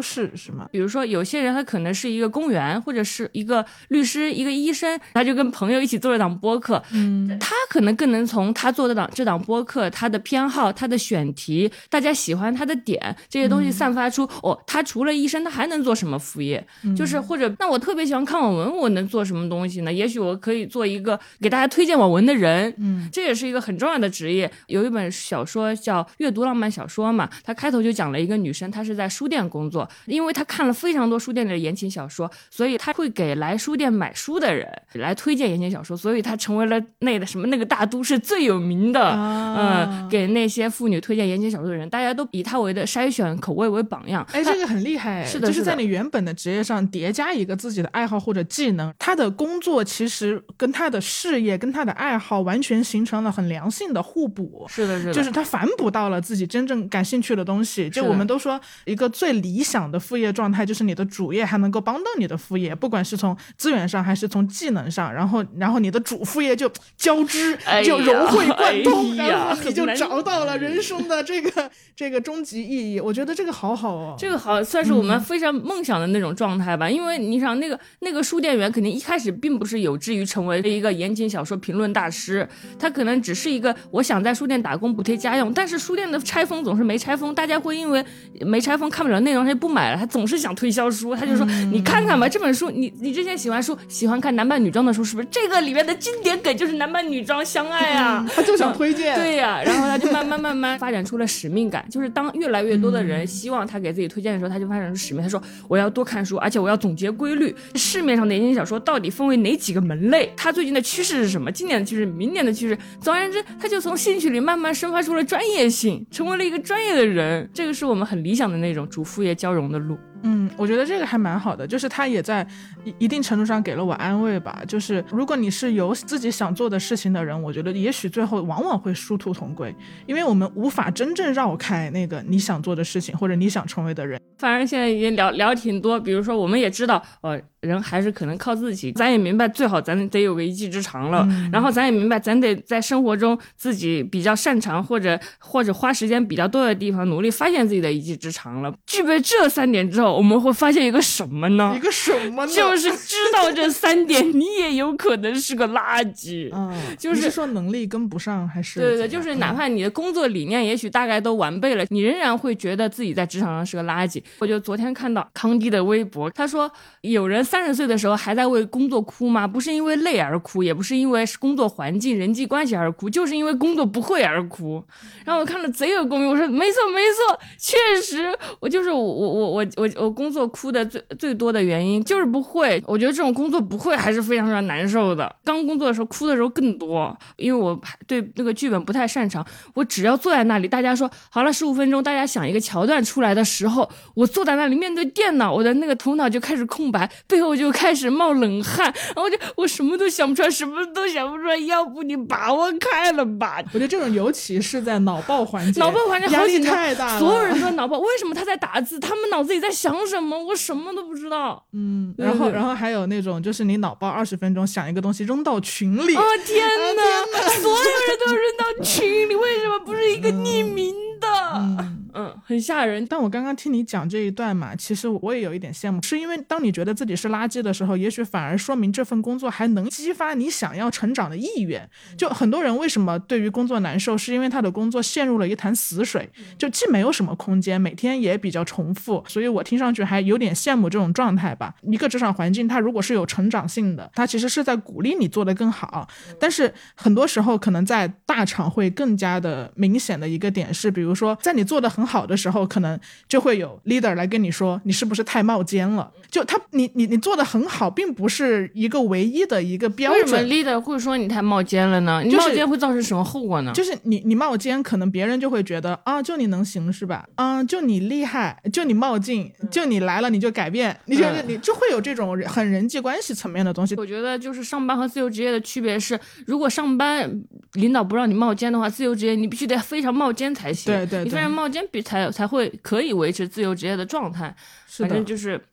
是吗？ 比如说有些人他可能是一个公务员，或者是一个律师，一个医生，他就跟朋友一起做这档播客，嗯，他可能更能从他做的档这档播客，他的偏好，他的选题，大家喜欢他的点，这些东西散发出、嗯、哦，他除了医生他还能做什么副业、嗯、就是或者那我特别喜欢看网文，我能做什么东西呢？也许我可以做一个给大家推荐网文的人，嗯，这也是一个很重要的职业。有一本小说叫阅读浪漫小说嘛，他开头就讲了一个女生，她是在书店工作，因为她看了非常多书店里的言情小说，所以她会给来书店买书的人来推荐言情小说，所以她成为了那个什么那个大都市最有名的、啊、嗯，给那些妇女推荐言情小说的人，大家都以她为的筛选口味为榜样。 哎，这个很厉害， 是的， 就是在你原本的职业上叠加一个自己的爱好或者技能，他的工作其实跟他的事业跟他的爱好完全形成了很良性的互补。 是的，是的， 就是他反哺到了自己真正感兴趣的东西。就我们都说一个最理想的副业状态就是你的主业还能够帮到你的副业，不管是从资源上还是从技能上，然后然后你的主副业就交织、哎、就融会贯通、哎、然后你就找到了人生的这个这个终极意义。我觉得这个好好哦， 这个好算是我们非常梦想的那种状态吧、嗯、因为你想那个那个书店员肯定一开始并不是有志于成为一个言情小说评论大师，他可能只是一个我想在书店打工补贴家用，但是书店的拆封总是没拆封，大家会因为没拆封看不了内容他就不买了，他总是想推销书，他就说、嗯、你看看吧这本书，你你之前喜欢书喜欢看男扮女装的书，是不是这个里面的经典梗就是男扮女装相爱啊、 嗯、他就想推荐、 嗯、对呀、啊，然后他就慢慢慢慢发展出了使命感，就是当越来越多的人希望他给自己推荐的时候，他就发展出使命，他说我要多看书，而且我要总结规律，市面上的言情小说到底分为哪几个门类，他最近的趋势是什么，今年的趋势明年的趋势，总而言之他就从兴趣里慢慢生发出了专业性，成为了一个专业的人，这个是我们很理想的那种主副业交融的路。 嗯，我觉得这个还蛮好的，就是他也在一定程度上给了我安慰吧，就是如果你是有自己想做的事情的人，我觉得也许最后往往会殊途同归，因为我们无法真正绕开那个你想做的事情或者你想成为的人。 反正现在已经聊聊挺多，比如说我们也知道呃，人还是可能靠自己，咱也明白最好咱得有个一技之长了、嗯、然后咱也明白咱得在生活中自己比较擅长或者或者花时间比较多的地方努力发现自己的一技之长了。具备这三点之后，我们会发现一个什么呢？ 一个什么呢？ 就是知道这三点你也有可能是个垃圾、 嗯、 就是你是说能力跟不上还是？ 对对对，就是哪怕你的工作理念也许大概都完备了、嗯、你仍然会觉得自己在职场上是个垃圾。我就昨天看到康迪的微博，他说有人三十岁的时候还在为工作哭吗？不是因为累而哭，也不是因为工作环境人际关系而哭，就是因为工作不会而哭。然后我看了贼有共鸣，我说没错没错，确实我就是我我我我我工作哭的最最多的原因就是不会。我觉得这种工作不会还是非常非常难受的，刚工作的时候哭的时候更多，因为我对那个剧本不太擅长，我只要坐在那里大家说好了十五分钟大家想一个桥段出来的时候，我坐在那里面对电脑，我的那个头脑就开始空白，背后就开始冒冷汗，然后就我什么都想不出来，什么都想不出来，要不你把我开了吧。 我觉得这种尤其是在脑爆环节， 脑爆环节压力太大了， 所有人都在脑爆，为什么他在打字，他们脑子里在想什么，我什么都不知道。 嗯，然后然后还有那种就是你脑爆二十分钟想一个东西扔到群里， 哦天哪、啊、天哪所有人都扔到群里，为什么不是一个匿名的？嗯嗯，很吓人。 但我刚刚听你讲这一段嘛，其实我也有一点羡慕，是因为当你觉得自己是垃圾的时候，也许反而说明这份工作还能激发你想要成长的意愿。就很多人为什么对于工作难受，是因为他的工作陷入了一潭死水，就既没有什么空间，每天也比较重复，所以我听上去还有点羡慕这种状态吧。一个职场环境它如果是有成长性的，它其实是在鼓励你做得更好，但是很多时候可能在大厂会更加的明显的一个点是，比如说在你做得很好的时候，可能就会有 leader 来跟你说你是不是太冒尖了，就他你你你做得很好并不是一个唯一的一个标准。 为什么 leader 会说你太冒尖了呢？你冒尖会造成什么后果呢？ 就是你你冒尖，可能别人就会觉得啊，就你能行是吧？啊，就你厉害，就你冒进，就你来了你就改变，你就、嗯、你就会有这种很人际关系层面的东西。 我觉得就是上班和自由职业的区别是，如果上班领导不让你冒尖的话，自由职业你必须得非常冒尖才行。 对对对， 你非常冒尖比才才会可以维持自由职业的状态。反正就是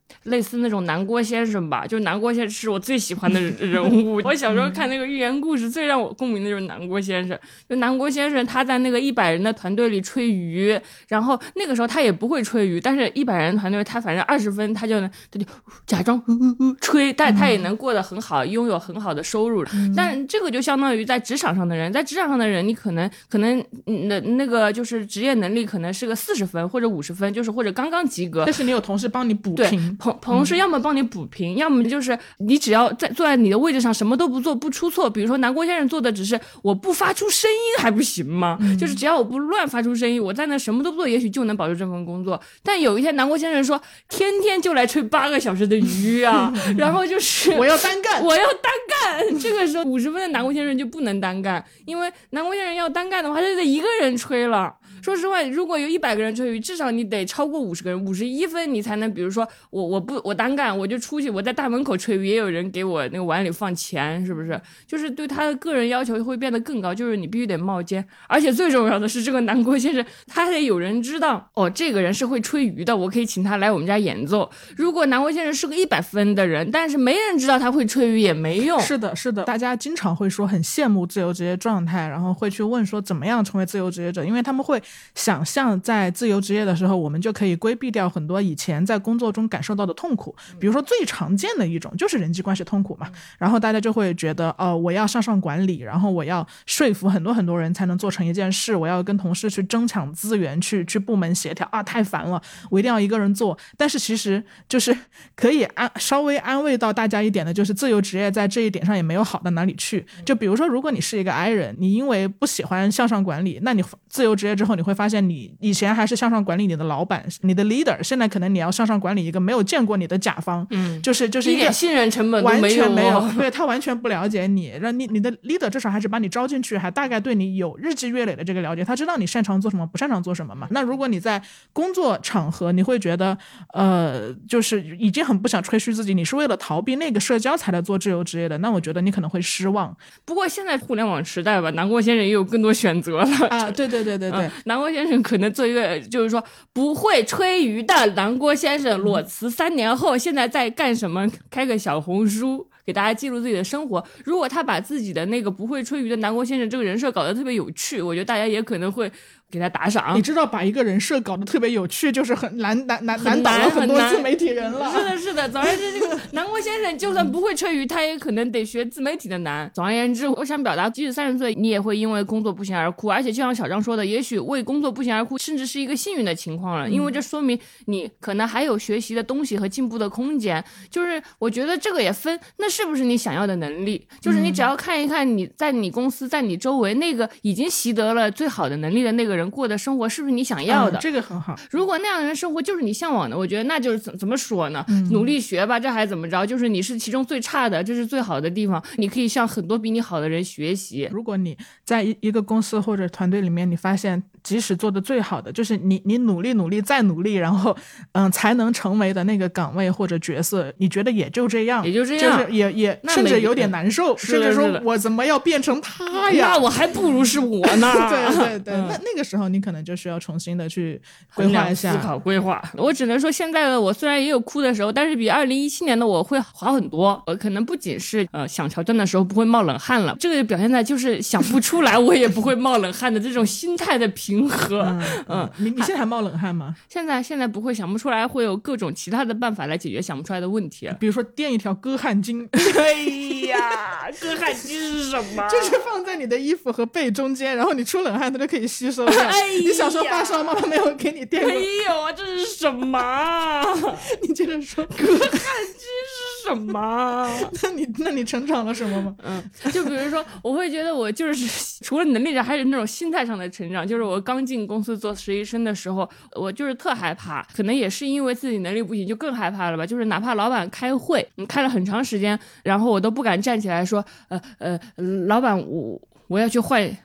类似那种南郭先生吧，就南郭先生是我最喜欢的人物。我小时候看那个寓言故事，最让我共鸣的就是南郭先生。就南郭先生他在那个一百人的团队里吹鱼，然后那个时候他也不会吹鱼，但是一百人团队他反正二十分他就能他就假装呼呼呼吹，但他也能过得很好，拥有很好的收入。嗯、但这个就相当于在职场上的人，在职场上的人，你可能可能那那个就是职业能力可能是个四十分或者五十分，就是或者刚刚及格， 但是你有同事帮你补平。 同同事要么帮你补平、嗯、要么就是你只要在坐在你的位置上什么都不做不出错。比如说南郭先生做的只是我不发出声音还不行吗、嗯、就是只要我不乱发出声音，我在那什么都不做也许就能保住这份工作。但有一天南郭先生说天天就来吹八个小时的鱼啊然后就是我要单干我要单干这个时候五十分的南郭先生就不能单干，因为南郭先生要单干的话他就得一个人吹了。说实话，如果有一百个人吹鱼，至少你得超过五十个人，五十一分你才能，比如说我我不我单干，我就出去，我在大门口吹鱼，也有人给我那个碗里放钱，是不是？就是对他的个人要求会变得更高，就是你必须得冒尖，而且最重要的是，这个南郭先生他得有人知道，哦，这个人是会吹鱼的，我可以请他来我们家演奏。如果南郭先生是个一百分的人，但是没人知道他会吹鱼也没用。 是的，是的，大家经常会说很羡慕自由职业状态，然后会去问说怎么样成为自由职业者，因为他们会想象在自由职业的时候我们就可以规避掉很多以前在工作中感受到的痛苦，比如说最常见的一种就是人际关系痛苦嘛，然后大家就会觉得哦，我要向上管理，然后我要说服很多很多人才能做成一件事，我要跟同事去争抢资源，去去部门协调啊，太烦了，我一定要一个人做。但是其实就是可以安稍微安慰到大家一点的，就是自由职业在这一点上也没有好到哪里去。就比如说如果你是一个 I 人，你因为不喜欢向上管理，那你自由职业之后你会发现你以前还是向上管理你的老板，你的 leader， 现在可能你要向上管理一个没有见过你的甲方，嗯，就是就是一点信任成本都没有， 完全没有，对，他完全不了解你，让你你的 leader 至少还是把你招进去，还大概对你有日积月累的这个了解，他知道你擅长做什么不擅长做什么嘛。那如果你在工作场合你会觉得呃就是已经很不想吹嘘自己，你是为了逃避那个社交才来做自由职业的，那我觉得你可能会失望。 不过现在互联网时代吧，南郭先生也有更多选择了啊，对对对对对、嗯、 南郭先生可能做一个就是说不会吹鱼的南郭先生裸辞三年后现在在干什么，开个小红书给大家记录自己的生活。如果他把自己的那个不会吹鱼的南郭先生这个人设搞得特别有趣，我觉得大家也可能会给他打赏。 你知道把一个人设搞得特别有趣就是很难难难难倒了很多自媒体人了。 是的是的，总而言之这个南郭先生就算不会吹鱼他也可能得学自媒体的难。总而言之我想表达，即使三十岁你也会因为工作不行而哭，而且就像小张说的，也许为工作不行而哭甚至是一个幸运的情况了，因为这说明你可能还有学习的东西和进步的空间。就是我觉得这个也分那是不是你想要的能力，就是你只要看一看你在你公司在你周围那个已经习得了最好的能力的那个人过的生活是不是你想要的、 嗯、这个很好。 如果那样的人生活就是你向往的，我觉得那就是怎怎么说呢、嗯、努力学吧，这还怎么着，就是你是其中最差的，这是最好的地方，你可以向很多比你好的人学习。 如果你在一个公司或者团队里面你发现即使做的最好的就是你你努力努力再努力然后嗯才能成为的那个岗位或者角色，你觉得也就这样也就这样， 就是也也甚至有点难受，甚至说我怎么要变成他呀， 那我还不如是我呢对对对、嗯、那那个时候你可能就需要重新的去规划一下， 思考规划。我只能说现在的我虽然也有哭的时候，但是比二零一七年的我会好很多。我可能不仅是呃想桥段的时候不会冒冷汗了，这个表现在就是想不出来我也不会冒冷汗的这种心态的平和。嗯, 嗯你你现在还冒冷汗吗？ 现在现在不会，想不出来，会有各种其他的办法来解决想不出来的问题， 比如说垫一条割汗巾。 哎呀，割汗巾是什么？ 就是放在你的衣服和背中间，然后你出冷汗它就可以吸收掉。哎，你小时候发烧妈妈没有给你垫过？ 没有啊，这是什么？ 你接着说， 割汗巾是什么？ 那你那你成长了什么吗？ 嗯，就比如说我会觉得我就是除了能力上还有那种心态上的成长。就是我刚进公司做实习生的时候，我就是特害怕，可能也是因为自己能力不行就更害怕了吧，就是哪怕老板开会你开了很长时间，然后我都不敢站起来说呃呃老板我我要去换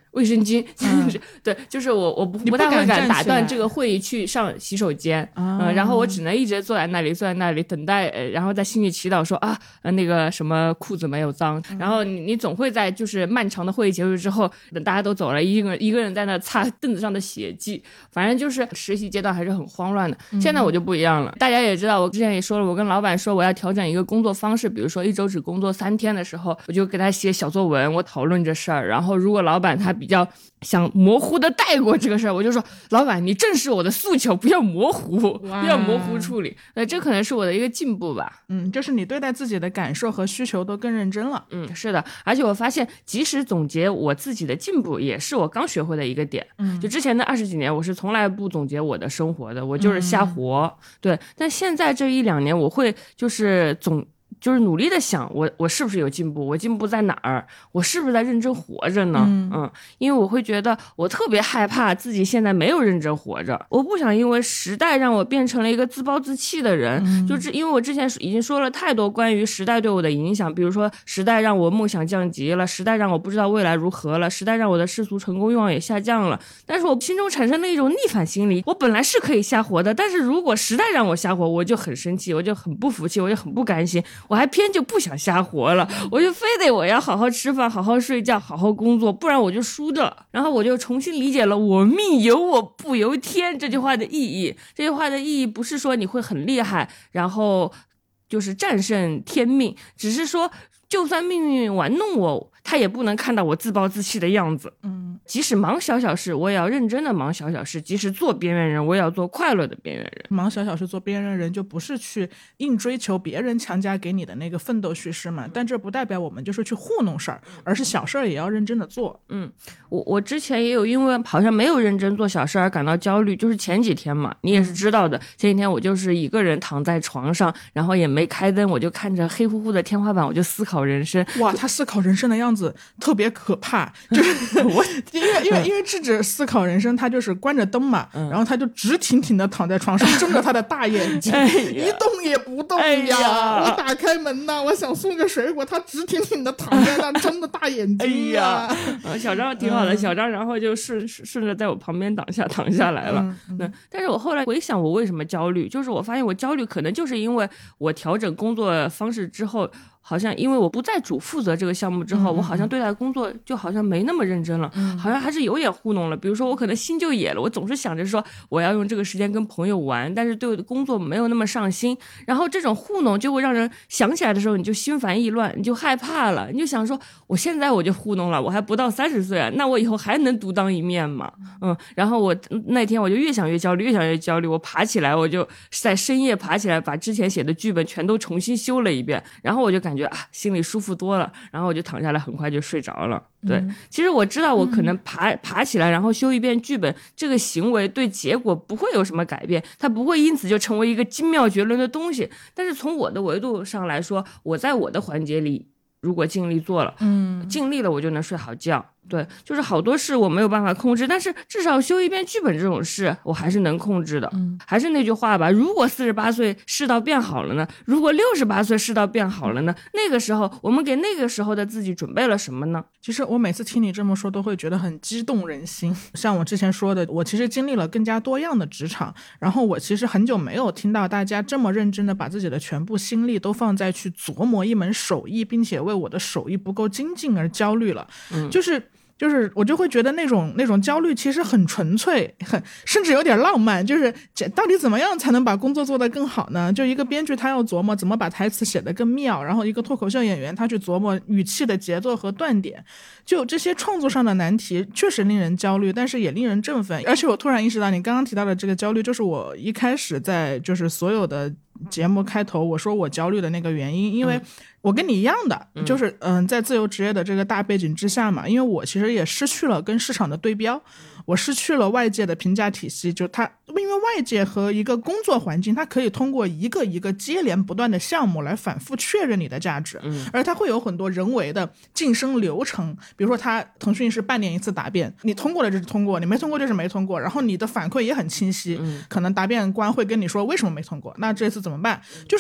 卫生巾， 嗯、 对，就是我我不不不太会敢打断这个会议去上洗手间， 嗯、 呃，然后我只能一直坐在那里，坐在那里等待，呃、然后在心里祈祷说啊，呃、那个什么裤子没有脏，嗯、然后你你总会在就是漫长的会议结束之后，等大家都走了，一个一个人在那擦凳子上的血迹，反正就是实习阶段还是很慌乱的。嗯、现在我就不一样了，大家也知道，我之前也说了，我跟老板说我要调整一个工作方式，比如说一周只工作三天的时候，我就给他写小作文，我讨论这事儿，然后如果老板他比较想模糊的带过这个事儿，我就说老板你正视我的诉求，不要模糊，不要模糊处理。呃，这可能是我的一个进步吧。 嗯，就是你对待自己的感受和需求都更认真了。 嗯，是的，而且我发现即使总结我自己的进步，也是我刚学会的一个点。嗯，就之前的二十几年，我是从来不总结我的生活的，我就是瞎活。嗯、对，但现在这一两年，我会就是总。就是努力的想我我是不是有进步，我进步在哪儿，我是不是在认真活着呢？ 嗯, 嗯因为我会觉得我特别害怕自己现在没有认真活着，我不想因为时代让我变成了一个自暴自弃的人。嗯、就是因为我之前已经说了太多关于时代对我的影响，比如说时代让我梦想降级了，时代让我不知道未来如何了，时代让我的世俗成功欲望也下降了，但是我心中产生了一种逆反心理，我本来是可以瞎活的，但是如果时代让我瞎活，我就很生气，我就很不服气，我就很不甘心，我还偏就不想瞎活了，我就非得我要好好吃饭，好好睡觉，好好工作，不然我就输了。然后我就重新理解了我命由我不由天这句话的意义。这句话的意义不是说你会很厉害，然后就是战胜天命，只是说就算命运玩弄我，他也不能看到我自暴自弃的样子。嗯，即使忙小小事，我也要认真的忙小小事；即使做边缘人，我也要做快乐的边缘人。 忙小小事做边缘人，就不是去硬追求别人强加给你的那个奋斗叙事嘛？但这不代表我们就是去糊弄事儿，而是小事儿也要认真的做。 嗯，我我之前也有因为好像没有认真做小事而感到焦虑，就是前几天嘛，你也是知道的，前几天我就是一个人躺在床上，然后也没开灯，我就看着黑乎乎的天花板，我就思考人生。 哇，他思考人生的样子特别可怕，就是我因为因为因为智智思考人生，他就是关着灯嘛，嗯、然后他就直挺挺的躺在床上，睁着他的大眼睛，哎、一动也不动呀。哎、呀我打开门呐，我想送个水果，他直挺挺的躺在那，睁着大眼睛呀。 哎呀，小张挺好的，嗯、小张然后就顺顺着在我旁边躺下躺下来了。嗯嗯、但是我后来回想，我为什么焦虑，就是我发现我焦虑可能就是因为我调整工作方式之后。好像因为我不再主负责这个项目之后，嗯、我好像对待工作就好像没那么认真了，嗯、好像还是有点糊弄了。比如说我可能心就野了，我总是想着说我要用这个时间跟朋友玩，但是对我的工作没有那么上心。然后这种糊弄就会让人想起来的时候你就心烦意乱，你就害怕了，你就想说我现在我就糊弄了，我还不到三十岁啊，那我以后还能独当一面吗？嗯，然后我那天我就越想越焦虑，越想越焦虑，我爬起来，我就在深夜爬起来把之前写的剧本全都重新修了一遍，然后我就感觉啊，心里舒服多了，然后我就躺下来，很快就睡着了。对，嗯、其实我知道我可能爬、嗯、爬起来，然后修一遍剧本，这个行为对结果不会有什么改变，它不会因此就成为一个精妙绝伦的东西。但是从我的维度上来说，我在我的环节里如果尽力做了，嗯，尽力了，我就能睡好觉。对，就是好多事我没有办法控制，但是至少修一遍剧本这种事我还是能控制的。嗯，还是那句话吧，如果四十八岁世道变好了呢？如果六十八岁世道变好了呢？那个时候我们给那个时候的自己准备了什么呢？ 其实我每次听你这么说都会觉得很激动人心。像我之前说的，我其实经历了更加多样的职场，然后我其实很久没有听到大家这么认真的把自己的全部心力都放在去琢磨一门手艺，并且为我的手艺不够精进而焦虑了。嗯，就是就是我就会觉得那种那种焦虑其实很纯粹，很甚至有点浪漫，就是到底怎么样才能把工作做得更好呢？就一个编剧他要琢磨怎么把台词写得更妙，然后一个脱口秀演员他去琢磨语气的节奏和断点，就这些创作上的难题确实令人焦虑，但是也令人振奋。而且我突然意识到你刚刚提到的这个焦虑，就是我一开始在就是所有的节目开头我说我焦虑的那个原因，因为我跟你一样的，嗯、就是嗯、呃，在自由职业的这个大背景之下嘛，因为我其实也失去了跟市场的对标，我失去了外界的评价体系，就它因为外界和一个工作环境，它可以通过一个一个接连不断的项目来反复确认你的价值，嗯、而它会有很多人为的晋升流程，比如说它腾讯是半年一次答辩，你通过了就是通过，你没通过就是没通过，然后你的反馈也很清晰，嗯、可能答辩官会跟你说为什么没通过，那这次怎么办，就是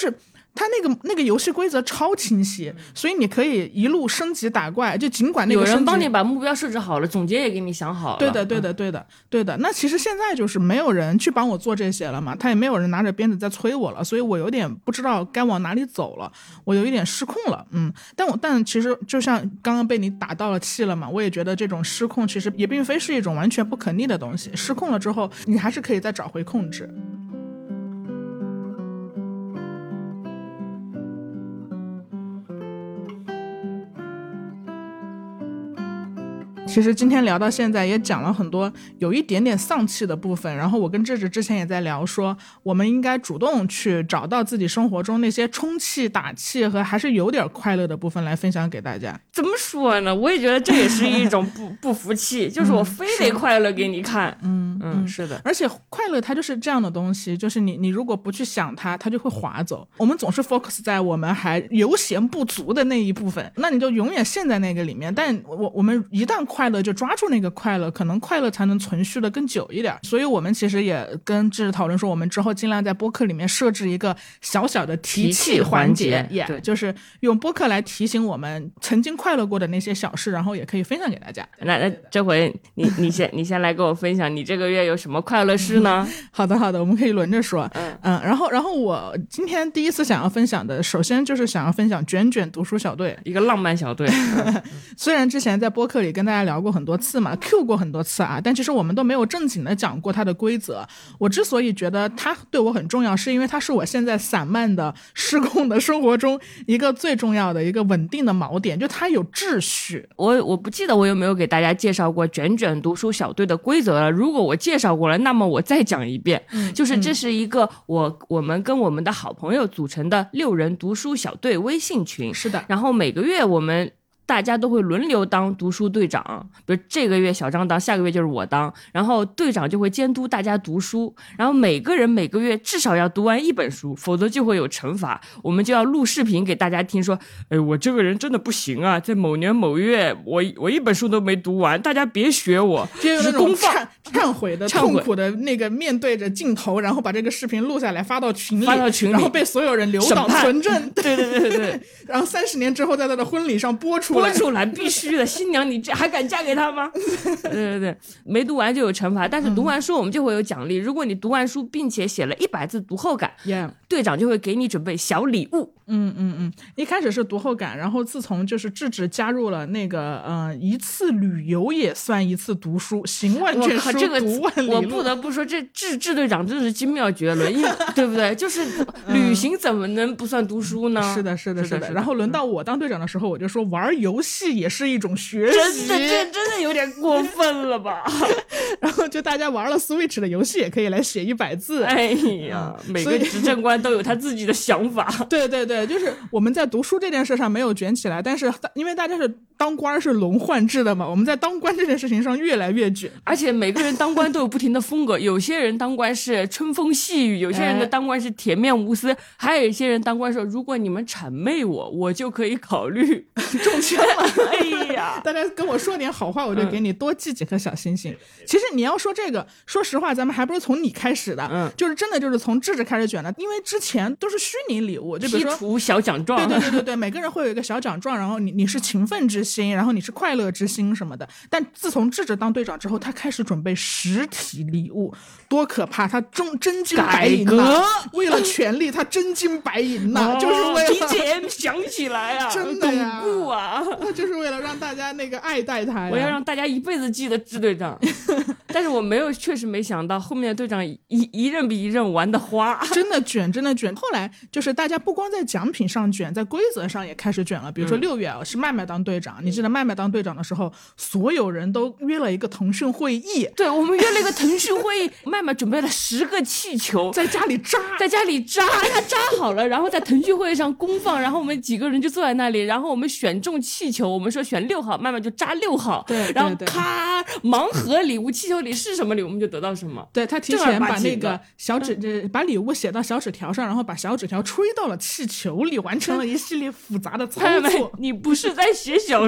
它那个那个游戏规则超清晰，所以你可以一路升级打怪，就尽管那个有人帮你把目标设置好了，总结也给你想好了。 对的对的对的对的。那其实现在就是没有人去帮我做这些了嘛，他也没有人拿着鞭子在催我了，所以我有点不知道该往哪里走了，我有一点失控了。嗯，但我但其实就像刚刚被你打到了气了嘛，我也觉得这种失控其实也并非是一种完全不可逆的东西，失控了之后你还是可以再找回控制。其实今天聊到现在也讲了很多有一点点丧气的部分，然后我跟智智之前也在聊说我们应该主动去找到自己生活中那些充气打气和还是有点快乐的部分来分享给大家。 怎么说呢，我也觉得这也是一种不不服气，就是我非得快乐给你看。嗯嗯，是的。 而且快乐它就是这样的东西，就是你你如果不去想它，它就会滑走。我们总是 focus 在我们还油咸不足的那一部分，那你就永远陷在那个里面。但我我们一旦快乐就抓住那个快乐，可能快乐才能存续的更久一点。所以我们其实也跟智智讨论说，我们之后尽量在播客里面设置一个小小的提气环节，也、yeah, 就是用播客来提醒我们曾经快乐过的那些小事，然后也可以分享给大家。 那那这回你你先你先来跟我分享你这个月有什么快乐事呢？ 好的好的，我们可以轮着说。嗯嗯，然后然后我今天第一次想要分享的，首先就是想要分享卷卷读书小队， 一个浪漫小队。 虽然之前在播客里跟大家聊过很多次嘛 Q 过很多次啊，但其实我们都没有正经的讲过它的规则。我之所以觉得它对我很重要，是因为它是我现在散漫的失控的生活中一个最重要的一个稳定的锚点，就它有秩序。 我我不记得我有没有给大家介绍过卷卷读书小队的规则了，如果我介绍过了，那么我再讲一遍。嗯、就是这是一个我我们跟我们的好朋友组成的六人读书小队微信群。 是的， 然后每个月我们大家都会轮流当读书队长，比如这个月小张当，下个月就是我当，然后队长就会监督大家读书，然后每个人每个月至少要读完一本书，否则就会有惩罚。我们就要录视频给大家听说，哎，我这个人真的不行啊，在某年某月我我一本书都没读完，大家别学我。 就有那种忏忏悔的痛苦的那个面对着镜头，然后把这个视频录下来发到群里， 发到群里， 然后被所有人留档存证。 对对对对对， 然后三十年之后在他的婚礼上播出来。 播出来必须的，新娘你这还敢嫁给他吗？对对对，没读完就有惩罚，但是读完书我们就会有奖励。如果你读完书并且写了一百字读后感， yeah. 队长就会给你准备小礼物。 嗯嗯嗯，一开始是读后感，然后自从就是智智加入了那个呃一次旅游也算一次读书，行万卷书， 这个读万里路。 我不得不说，这智智队长真是精妙绝伦，因为对不对？就是旅行怎么能不算读书呢？ 嗯、是的，是的，是的。然后轮到我当队长的时候，我就说玩游戏也是一种学习，真的，这真的有点过分了吧？ 然后就大家玩了 Switch 的游戏，也可以来写一百字。 哎呀，嗯、每个执政官都有他自己的想法。 对对对，就是我们在读书这件事上没有卷起来，但是因为大家是当官是轮换制的嘛，我们在当官这件事情上越来越卷。 而且每个人当官都有不停的风格，有些人当官是春风细雨，有些人的当官是铁面无私，哎、还有一些人当官说，如果你们谄媚我，我就可以考虑中枪了。 哎呀， 大家跟我说点好话，我就给你多记几颗小星星。嗯、其实你要说这个，说实话，咱们还不是从你开始的，嗯，就是真的就是从智智开始卷的，因为之前都是虚拟礼物，就比如说剔除小奖状， 对对对对对，每个人会有一个小奖状，然后你你是勤奋之心，然后你是快乐之心什么的。但自从智智当队长之后，他开始准备实体礼物，多可怕！他真真金白银呐，为了权力，他真金白银呐，哦、就是为了 B G M 响起来啊， 真的呀， 巩固啊， 他就是为了让大家那个爱戴他呀。 我要让大家一辈子记得智队长。但是我没有，确实没想到后面的队长一一任比一任玩的花， 真的卷，真的卷。后来就是大家不光在奖品上卷，在规则上也开始卷了。比如说六月啊，是麦麦当队长，嗯、你记得麦麦当队长的时候，所有人都约了一个腾讯会议。 对，我们约了一个腾讯会议，麦麦准备了十个气球， 在家里扎， 在家里扎，他扎好了，然后在腾讯会议上公放，然后我们几个人就坐在那里，然后我们选中气球，我们说选六号，麦麦就扎六号， 对，对然后咔盲盒礼物，气球里是什么礼物我们就得到什么。 对，他提前把那个小纸、嗯、把礼物写到小纸条上，然后把小纸条吹到了气球里，完成了一系列复杂的操作。 你不是在写小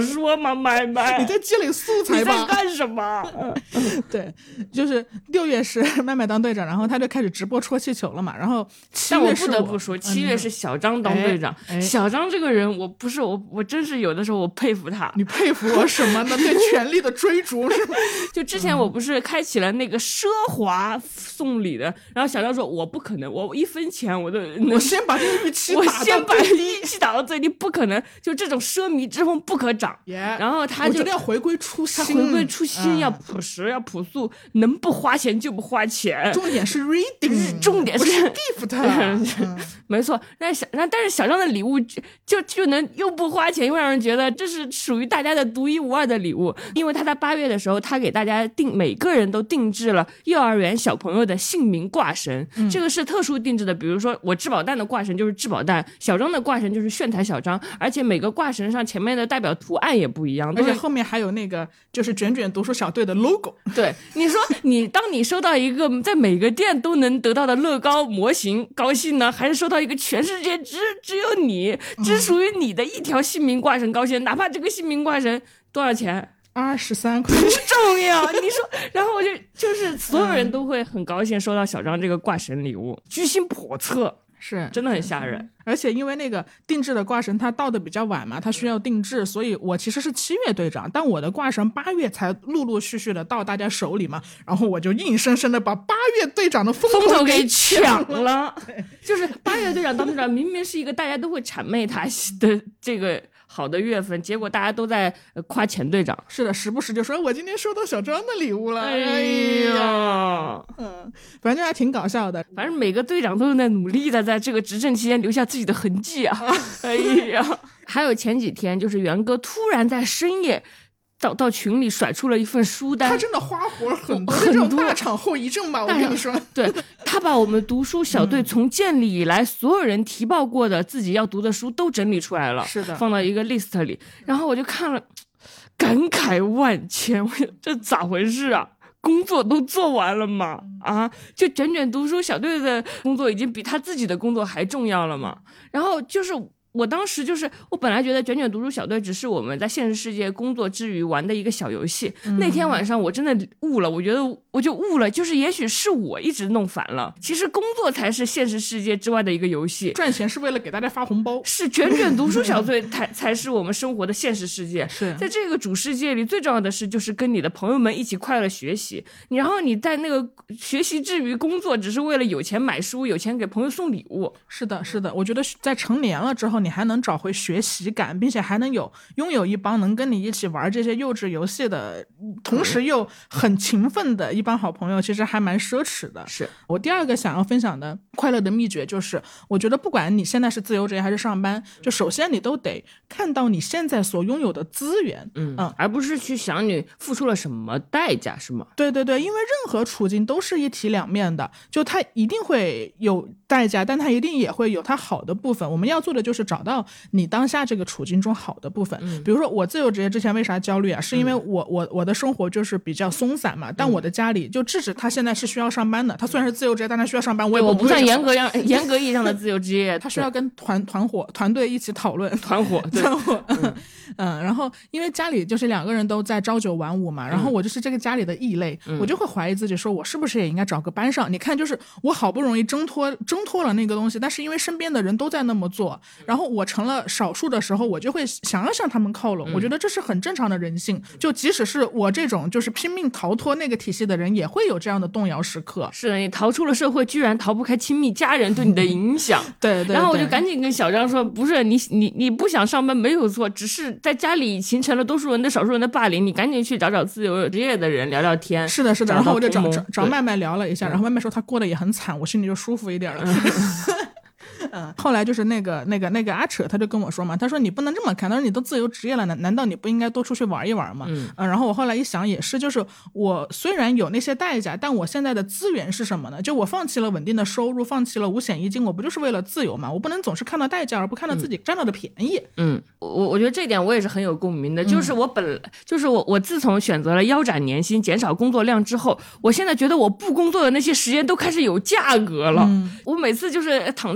说吗？麦麦， 你在积累素材吧？ 你在干什么？ 对，就是六月是麦麦当队长，然后他就开始直播戳气球了嘛。然后七月是但我不得不说，七月是小张当队长。 哎哎、 小张这个人，我不是我，我真是有的时候我佩服他。 你佩服我什么呢？对权力的追逐是吗？ 就之前我不是开启了那个奢华送礼的，然后小张说我不可能，我一分钱我都， 我先把这个预期我打到先把最低预期打到最低，不可能，就这种奢靡之风不可长。 Yeah, 然后他就我觉得要回归初心， 他回归初心， 嗯、 要朴实，要朴素，能不花钱就不花钱。 重点是 reading， 重点是 gift，嗯、 没错。但是小那但是小张的礼物就就就能又不花钱，又让人觉得这是属于大家的独一无二的礼物。因为他在八月的时候，他给大家定每个人都定制了幼儿园小朋友的姓名挂绳，嗯、这个是特殊定制的。比如说我质保蛋的挂绳就是质保蛋，小张的挂绳就是炫彩小张，而且每个挂绳上前面的代表图案也不一样， 而且后面还有那个就是卷卷读书小队的 logo。 对，你说你当你收到一个在每个店都能得到的乐高模型高兴呢，还是收到一个全世界只只有你只属于你的一条姓名挂绳高兴？哪怕这个姓名挂绳多少钱？ 二十三块不重要，你说，然后我就就是所有人都会很高兴收到小张这个挂绳礼物，居心叵测， 是真的很吓人。 而且因为那个定制的挂绳它到的比较晚嘛，它需要定制，所以我其实是七月队长，但我的挂绳八月才陆陆续续的到大家手里嘛，然后我就硬生生的把八月队长的风头给抢了。就是八月队长当队长明明是一个大家都会谄媚他的这个好的月份，结果大家都在夸前队长。 是的，时不时就说我今天收到小张的礼物了。 哎呀， 嗯，反正就还挺搞笑的。 反正每个队长都是在努力的，在这个执政期间留下自己的痕迹啊。哎呀，还有前几天就是元哥突然在深夜到到群里甩出了一份书单， 他真的花活很多，这种大厂后遗症吧，我跟你说。 对，他把我们读书小队从建立以来、嗯、所有人提报过的自己要读的书都整理出来了， 是的， 放到一个 list 里，然后我就看了，感慨万千，我这咋回事啊？工作都做完了吗？啊，就卷卷读书小队的工作已经比他自己的工作还重要了嘛？然后就是我当时就是我本来觉得卷卷读书小队只是我们在现实世界工作之余玩的一个小游戏、嗯、那天晚上我真的悟了，我觉得我就悟了，就是也许是我一直弄反了，其实工作才是现实世界之外的一个游戏， 赚钱是为了给大家发红包， 是卷卷读书小队才才是我们生活的现实世界。 是在这个主世界里最重要的事就是跟你的朋友们一起快乐学习，然后你在那个学习之余工作只是为了有钱买书，有钱给朋友送礼物。 是的是的，我觉得在成年了之后你还能找回学习感，并且还能有拥有一帮能跟你一起玩这些幼稚游戏的同时又很勤奋的一帮好朋友，其实还蛮奢侈的。 是我第二个想要分享的快乐的秘诀就是我觉得不管你现在是自由职业还是上班，就首先你都得看到你现在所拥有的资源， 嗯嗯，而不是去想你付出了什么代价，是吗？ 对对对，因为任何处境都是一体两面的，就它一定会有代价，但它一定也会有它好的部分。我们要做的就是找到你当下这个处境中好的部分、嗯、比如说我自由职业之前为啥焦虑啊，是因为我我我的生活就是比较松散嘛，但我的家里就制止他现在是需要上班的，他虽然是自由职业但他需要上班，我也不, 我不算严格样严格意义上的自由职业， 他需要跟团团伙团队一起讨论团伙团伙嗯, 嗯然后因为家里就是两个人都在朝九晚五嘛，然后我就是这个家里的异类、嗯、我就会怀疑自己说我是不是也应该找个班上，你看就是我好不容易挣脱挣脱了那个东西，但是因为身边的人都在那么做，然后我成了少数的时候我就会想要向他们靠拢、嗯、我觉得这是很正常的人性，就即使是我这种就是拼命逃脱那个体系的人也会有这样的动摇时刻。 是的，你逃出了社会居然逃不开亲密家人对你的影响对, 对对， 然后我就赶紧跟小张说不是你你你不想上班没有错，只是在家里形成了多数人的少数人的霸凌，你赶紧去找找自由职业的人聊聊天。 是的是的，然后我就找找找麦麦聊了一下，然后麦麦说他过得也很惨，我心里就舒服一点了嗯，后来就是那个那个那个阿扯他就跟我说嘛，他说你不能这么看，他说你都自由职业了，难难道你不应该多出去玩一玩吗？嗯、呃，然后我后来一想也是，就是我虽然有那些代价，但我现在的资源是什么呢？就我放弃了稳定的收入，放弃了五险一金，我不就是为了自由吗？我不能总是看到代价而不看到自己占到的便宜。 嗯，我我觉得这点我也是很有共鸣的，就是我本、嗯、就是我我自从选择了腰斩年薪减少工作量之后，我现在觉得我不工作的那些时间都开始有价格了、嗯、我每次就是躺在床上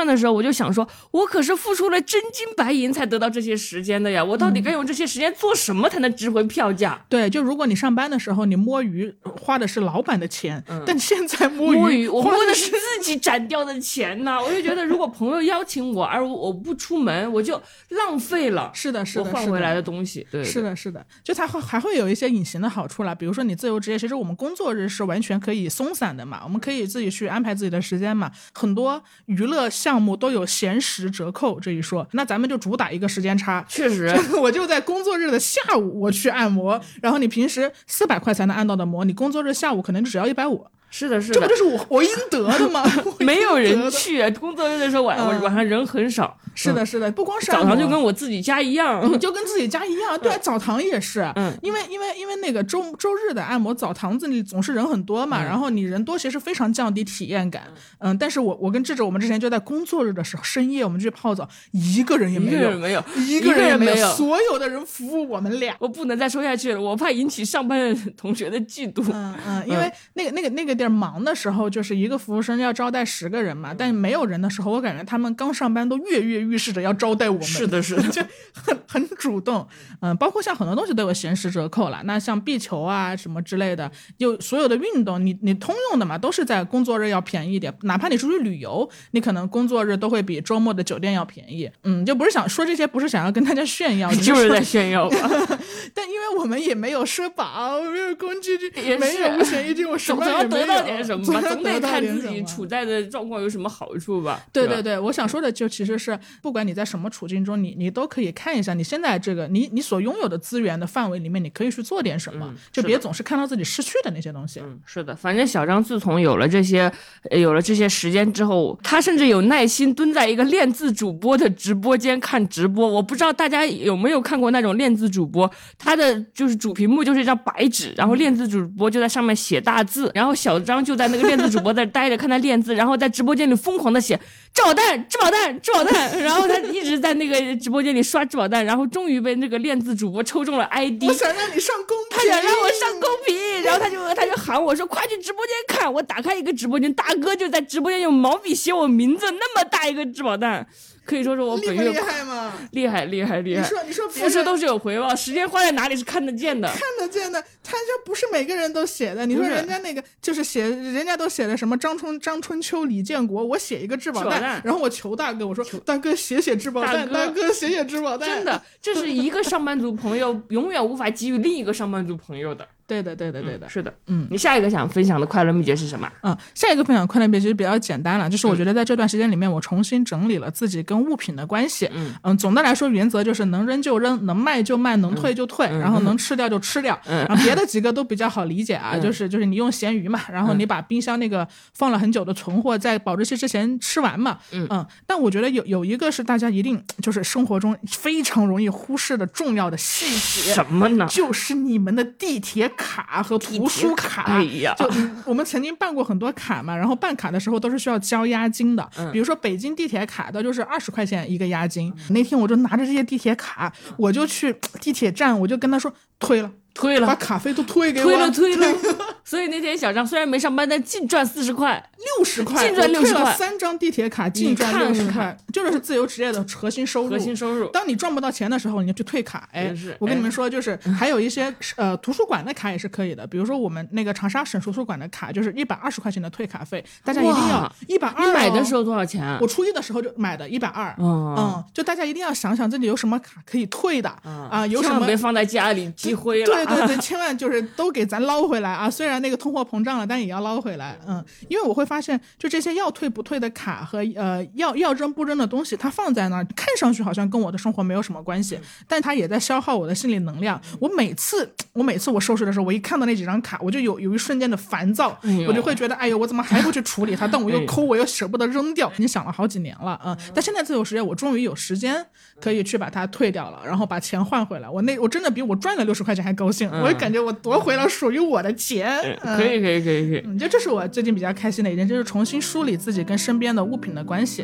的时候，我就想说，我可是付出了真金白银才得到这些时间的呀，我到底该用这些时间做什么才能值回票价？ 对，就如果你上班的时候你摸鱼花的是老板的钱，嗯、但现在摸鱼摸鱼我摸的是自己攒掉的钱呢，我就觉得如果朋友邀请我而我不出门，我就浪费了是的是的我换回来的东西。对， 是的是的，就它会还会有一些隐形的好处啦，比如说你自由职业，其实我们工作日是完全可以松散的嘛，我们可以自己去安排自己的时间嘛，很多娱乐项目都有闲时折扣这一说，那咱们就主打一个时间差， 确实我就在工作日的下午我去按摩，然后你平时四百块才能按到的摩，你工作日下午可能只要一百五。 是的，是的， 这不就是我我应得的吗？ 没有人去，工作日的时候晚、嗯、晚上人很少。 是的，是的，不光是澡堂就跟我自己家一样， 你就跟自己家一样。对、啊，澡堂也是，嗯，因为因为因为那个周周日的按摩澡堂子里总是人很多嘛，嗯、然后你人多其实非常降低体验感。嗯，但是我我跟智智我们之前就在工作日的时候深夜我们去泡澡，一个人也没有， 一个人没有， 一个人也没有，所有的人服务我们俩。 我不能再说下去了，我怕引起上班的同学的嫉妒。 嗯嗯，因为那个那个那个地儿忙的时候，就是一个服务生要招待十个人嘛，但没有人的时候，我感觉他们刚上班都跃跃欲试着要招待我们。 是的，是的， 就很很主动。嗯，包括像很多东西都有闲时折扣了，那像壁球啊什么之类的，就所有的运动，你你通用的嘛，都是在工作日要便宜一点。哪怕你出去旅游，你可能工作日都会比周末的酒店要便宜。嗯，就不是想说这些，不是想要跟大家炫耀， 就是在炫耀吧。 但因为我们也没有社保，没有公积金，没有五险一金，我什么也没有， 总要得到点什么吧，总得看自己处在的状况有什么好处吧。 对对对，我想说的就其实是，不管你在什么处境中，你你都可以看一下你现在这个你你所拥有的资源的范围里面，你可以去做点什么，嗯、就别总是看到自己失去的那些东西。 嗯，是的，反正小张自从有了这些有了这些时间之后，他甚至有耐心蹲在一个练字主播的直播间看直播。我不知道大家有没有看过那种练字主播，他的就是主屏幕就是一张白纸，然后练字主播就在上面写大字，然后小张就在那个练字主播在待着看他练字，然后在直播间里疯狂的写质保蛋质保蛋质保蛋，然后他一直在那个直播间里刷质保蛋，然后终于被那个练字主播抽中了 I D。 我想让你上公屏， 他想让我上公屏，然后他就他就喊我说快去直播间看。我打开一个直播间，大哥就在直播间用毛笔写我名字，那么大一个质保蛋，可以说是我本月厉害吗？ 厉害厉害厉害！ 你说你说付出都是有回报，时间花在哪里是看得见的， 看得见的。他这不是每个人都写的，你说人家那个就是写，人家都写的什么张春张春秋李建国，我写一个质保蛋，然后我求大哥，我说大哥写写质保蛋，大哥写写质保蛋。 真的，这是一个上班族朋友永远无法给予另一个上班族朋友的。 对的对的对的、 嗯、是的。嗯，你下一个想分享的快乐秘诀是什么？ 嗯，下一个分享快乐秘诀其实比较简单了，就是我觉得在这段时间里面我重新整理了自己跟物品的关系。嗯嗯，总的来说原则就是能扔就扔，能卖就卖，能退就退、嗯、然后能吃掉就吃掉、嗯、然后别的几个都比较好理解啊、嗯、就是就是你用闲鱼嘛，然后你把冰箱那个放了很久的存货在保质期之前吃完嘛。嗯嗯，但我觉得有有一个是大家一定就是生活中非常容易忽视的重要的细节。 什么呢？ 就是你们的地铁卡和图书卡。 哎呀， 就我们曾经办过很多卡嘛，然后办卡的时候都是需要交押金的、嗯、比如说北京地铁卡的就是二十块钱一个押金、嗯、那天我就拿着这些地铁卡，我就去地铁站，我就跟他说推了推了， 把卡费都推给我， 推了推了所以那天小张虽然没上班，但净赚四十块六十块， 净赚六十块， 三张地铁卡净赚六十块，就是自由职业的核心收入。 核心收入。 当你赚不到钱的时候，你就去退卡。哎，我跟你们说，就是还有一些呃图书馆的卡也是可以的，比如说我们那个长沙省图书馆的卡，就是一百二十块钱的退卡费，大家一定要一百二。 你买的时候多少钱？ 我初一的时候就买的一百二。嗯嗯，就大家一定要想想自己有什么卡可以退的、嗯、啊，有什么千万别放在家里积灰了。 对对对，千万就是都给咱捞回来啊！虽然那个通货膨胀了，但也要捞回来。嗯，因为我会发现，就这些要退不退的卡和呃要要扔不扔的东西，它放在那儿，看上去好像跟我的生活没有什么关系，嗯、但它也在消耗我的心理能量。我每次我每次我收拾的时候，我一看到那几张卡，我就有有一瞬间的烦躁，哎、我就会觉得，哎呦，我怎么还不去处理它？但我又抠，我又舍不得扔掉。你想了好几年了，嗯，但现在自由职业，我终于有时间可以去把它退掉了，然后把钱换回来。我那我真的比我赚了六十块钱还高兴，嗯、我也感觉我夺回了属于我的钱。 嗯、可以可以可以可以， 嗯，就这是我最近比较开心的一件，就是重新梳理自己跟身边的物品的关系。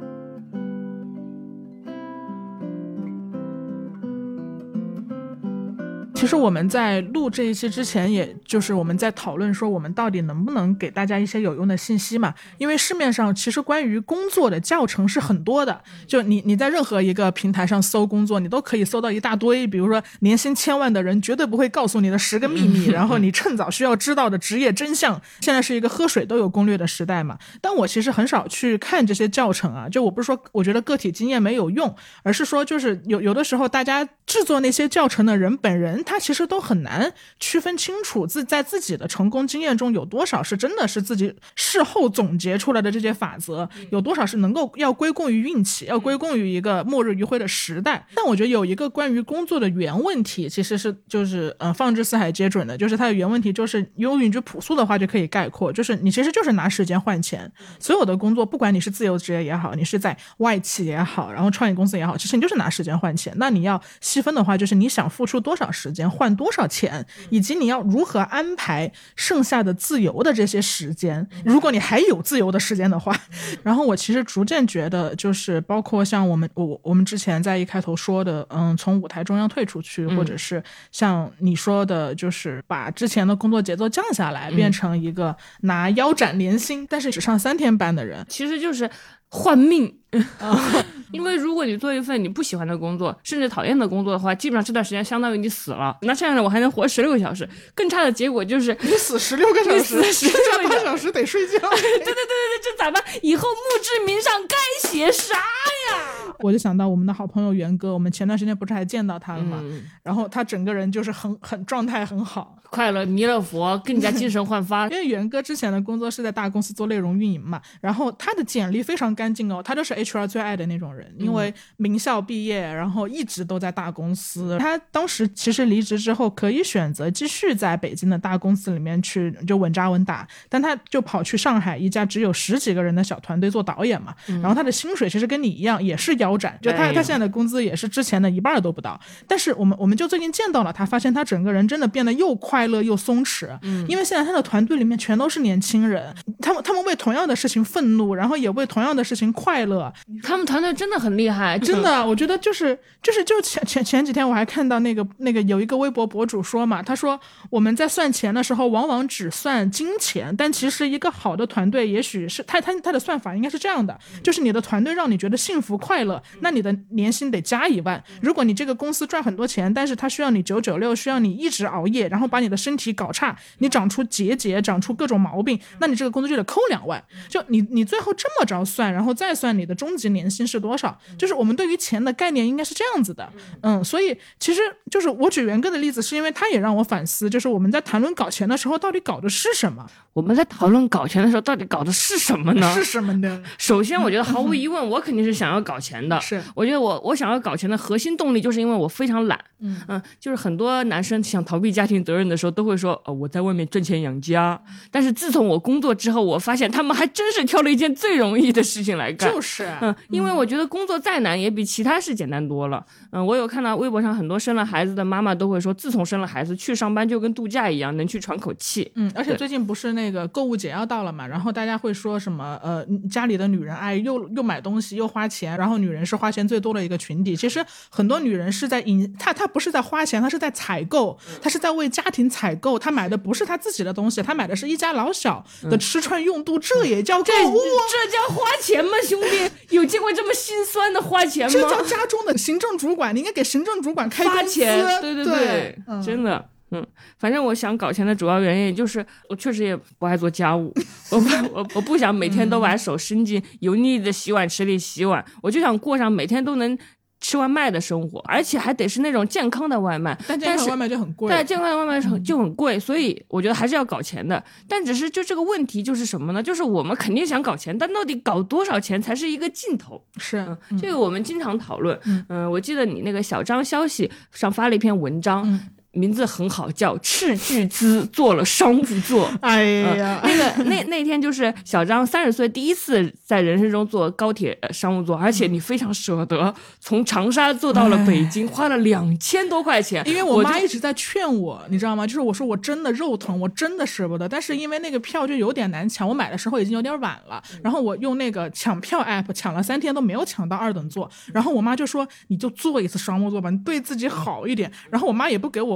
其其实我们在录这一期之前，也就是我们在讨论说我们到底能不能给大家一些有用的信息嘛，因为市面上其实关于工作的教程是很多的，就你你在任何一个平台上搜工作，你都可以搜到一大堆，比如说年薪千万的人绝对不会告诉你的十个秘密，然后你趁早需要知道的职业真相，现在是一个喝水都有攻略的时代嘛。但我其实很少去看这些教程啊，就我不是说我觉得个体经验没有用，而是说就是有有的时候大家制作那些教程的人本人他其实都很难区分清楚自在自己的成功经验中有多少是真的是自己事后总结出来的这些法则，有多少是能够要归功于运气，要归功于一个末日余晖的时代。但我觉得有一个关于工作的原问题其实是就是呃放之四海皆准的，就是它的原问题就是用一句朴素的话就可以概括，就是你其实就是拿时间换钱。所有的工作不管你是自由职业也好，你是在外企也好，然后创业公司也好，其实你就是拿时间换钱。那你要细分的话，就是你想付出多少时间换多少钱，以及你要如何安排剩下的自由的这些时间，如果你还有自由的时间的话。然后我其实逐渐觉得就是包括像我们我我们之前在一开头说的嗯，从舞台中央退出去，或者是像你说的就是把之前的工作节奏降下来，变成一个拿腰斩年薪但是只上三天班的人， 其实就是换命。因为如果你做一份你不喜欢的工作，甚至讨厌的工作的话，基本上这段时间相当于你死了。那这样我还能活十六个小时，更差的结果就是你死十六个小时， 你死十六个小时得睡觉。对对对对对，这咋办？以后墓志铭上该写啥呀？ 我就想到我们的好朋友袁哥，我们前段时间不是还见到他了吗？ 嗯、 然后他整个人就是很很状态很好， 快乐弥勒佛，更加精神焕发。 因为袁哥之前的工作是在大公司做内容运营嘛，然后他的简历非常干净哦，他就是 H R 最爱的那种人，因为名校毕业，然后一直都在大公司。他当时其实离职之后可以选择继续在北京的大公司里面去就稳扎稳打，但他就跑去上海一家只有十几个人的小团队做导演嘛，然后他的薪水其实跟你一样也是腰斩，就他他现在的工资也是之前的一半都不到。但是我们我们就最近见到了他，发现他整个人真的变得又快乐又松弛，嗯，因为现在他的团队里面全都是年轻人，他们他们为同样的事情愤怒，然后也为同样的事情快乐。 他们团队真的很厉害， 真的，我觉得就是就是就前前前几天我还看到那个那个有一个微博博主说嘛，他说我们在算钱的时候往往只算金钱，但其实一个好的团队也许是他他他的算法应该是这样的，就是你的团队让你觉得幸福快乐，那你的年薪得加一万。如果你这个公司赚很多钱，但是他需要你九九六，需要你一直熬夜，然后把你的身体搞差，你长出结节，长出各种毛病，那你这个工资就得扣两万。就你你最后这么着算，然后再算你的终极年薪是多少，就是我们对于钱的概念应该是这样子的。嗯，所以其实就是我举袁哥的例子是因为他也让我反思，就是我们在谈论搞钱的时候到底搞的是什么。 我们在讨论搞钱的时候到底搞的是什么呢？ 是什么呢？ 首先我觉得毫无疑问我肯定是想要搞钱的。 是， 我觉得我我想要搞钱的核心动力就是因为我非常懒。嗯嗯，就是很多男生想逃避家庭责任的时候都会说、哦、我在外面挣钱养家，但是自从我工作之后我发现他们还真是挑了一件最容易的事情来干。 就是嗯，因为我觉得工作再难也比其他事简单多了。嗯，我有看到微博上很多生了孩子的妈妈都会说自从生了孩子去上班就跟度假一样，能去喘口气。 嗯，而且最近不是那个购物节要到了嘛，然后大家会说什么呃家里的女人哎又又买东西又花钱，然后女人是花钱最多的一个群体。其实很多女人是在引她她不是在花钱，她是在采购，她是在为家庭采购，她买的不是她自己的东西，她买的是一家老小的吃穿用度，这也叫购物？ 这叫花钱吗兄弟？有见过这么心酸的花钱吗？ 这叫家中的行政主管，你应该给行政主管开工资。 花钱，对对 对, 对、 嗯、真的。嗯，反正我想搞钱的主要原因就是我确实也不爱做家务，我不我我不想每天都把手伸进油腻的洗碗池里洗碗，我就想过上每天都能吃外卖的生活，而且还得是那种健康的外卖。 但健康外卖就很贵， 但健康的外卖就很贵，所以我觉得还是要搞钱的。但只是就这个问题就是什么呢？就是我们肯定想搞钱，但到底搞多少钱才是一个尽头？ 是、 嗯、这个我们经常讨论。嗯、呃，我记得你那个小张消息上发了一篇文章。嗯，名字很好，叫斥巨资做了商务座。 哎呀、 呃、那个那那天就是小张三十岁第一次在人生中坐高铁商务座，而且你非常舍得从长沙坐到了北京，花了两千多块钱。 因为我妈一直在劝我，你知道吗？就是我说我真的肉疼，我真的舍不得，但是因为那个票就有点难抢，我买的时候已经有点晚了，然后我用那个抢票 app 抢了三天都没有抢到二等座，然后我妈就说你就坐一次商务座吧，你对自己好一点。然后我妈也不给我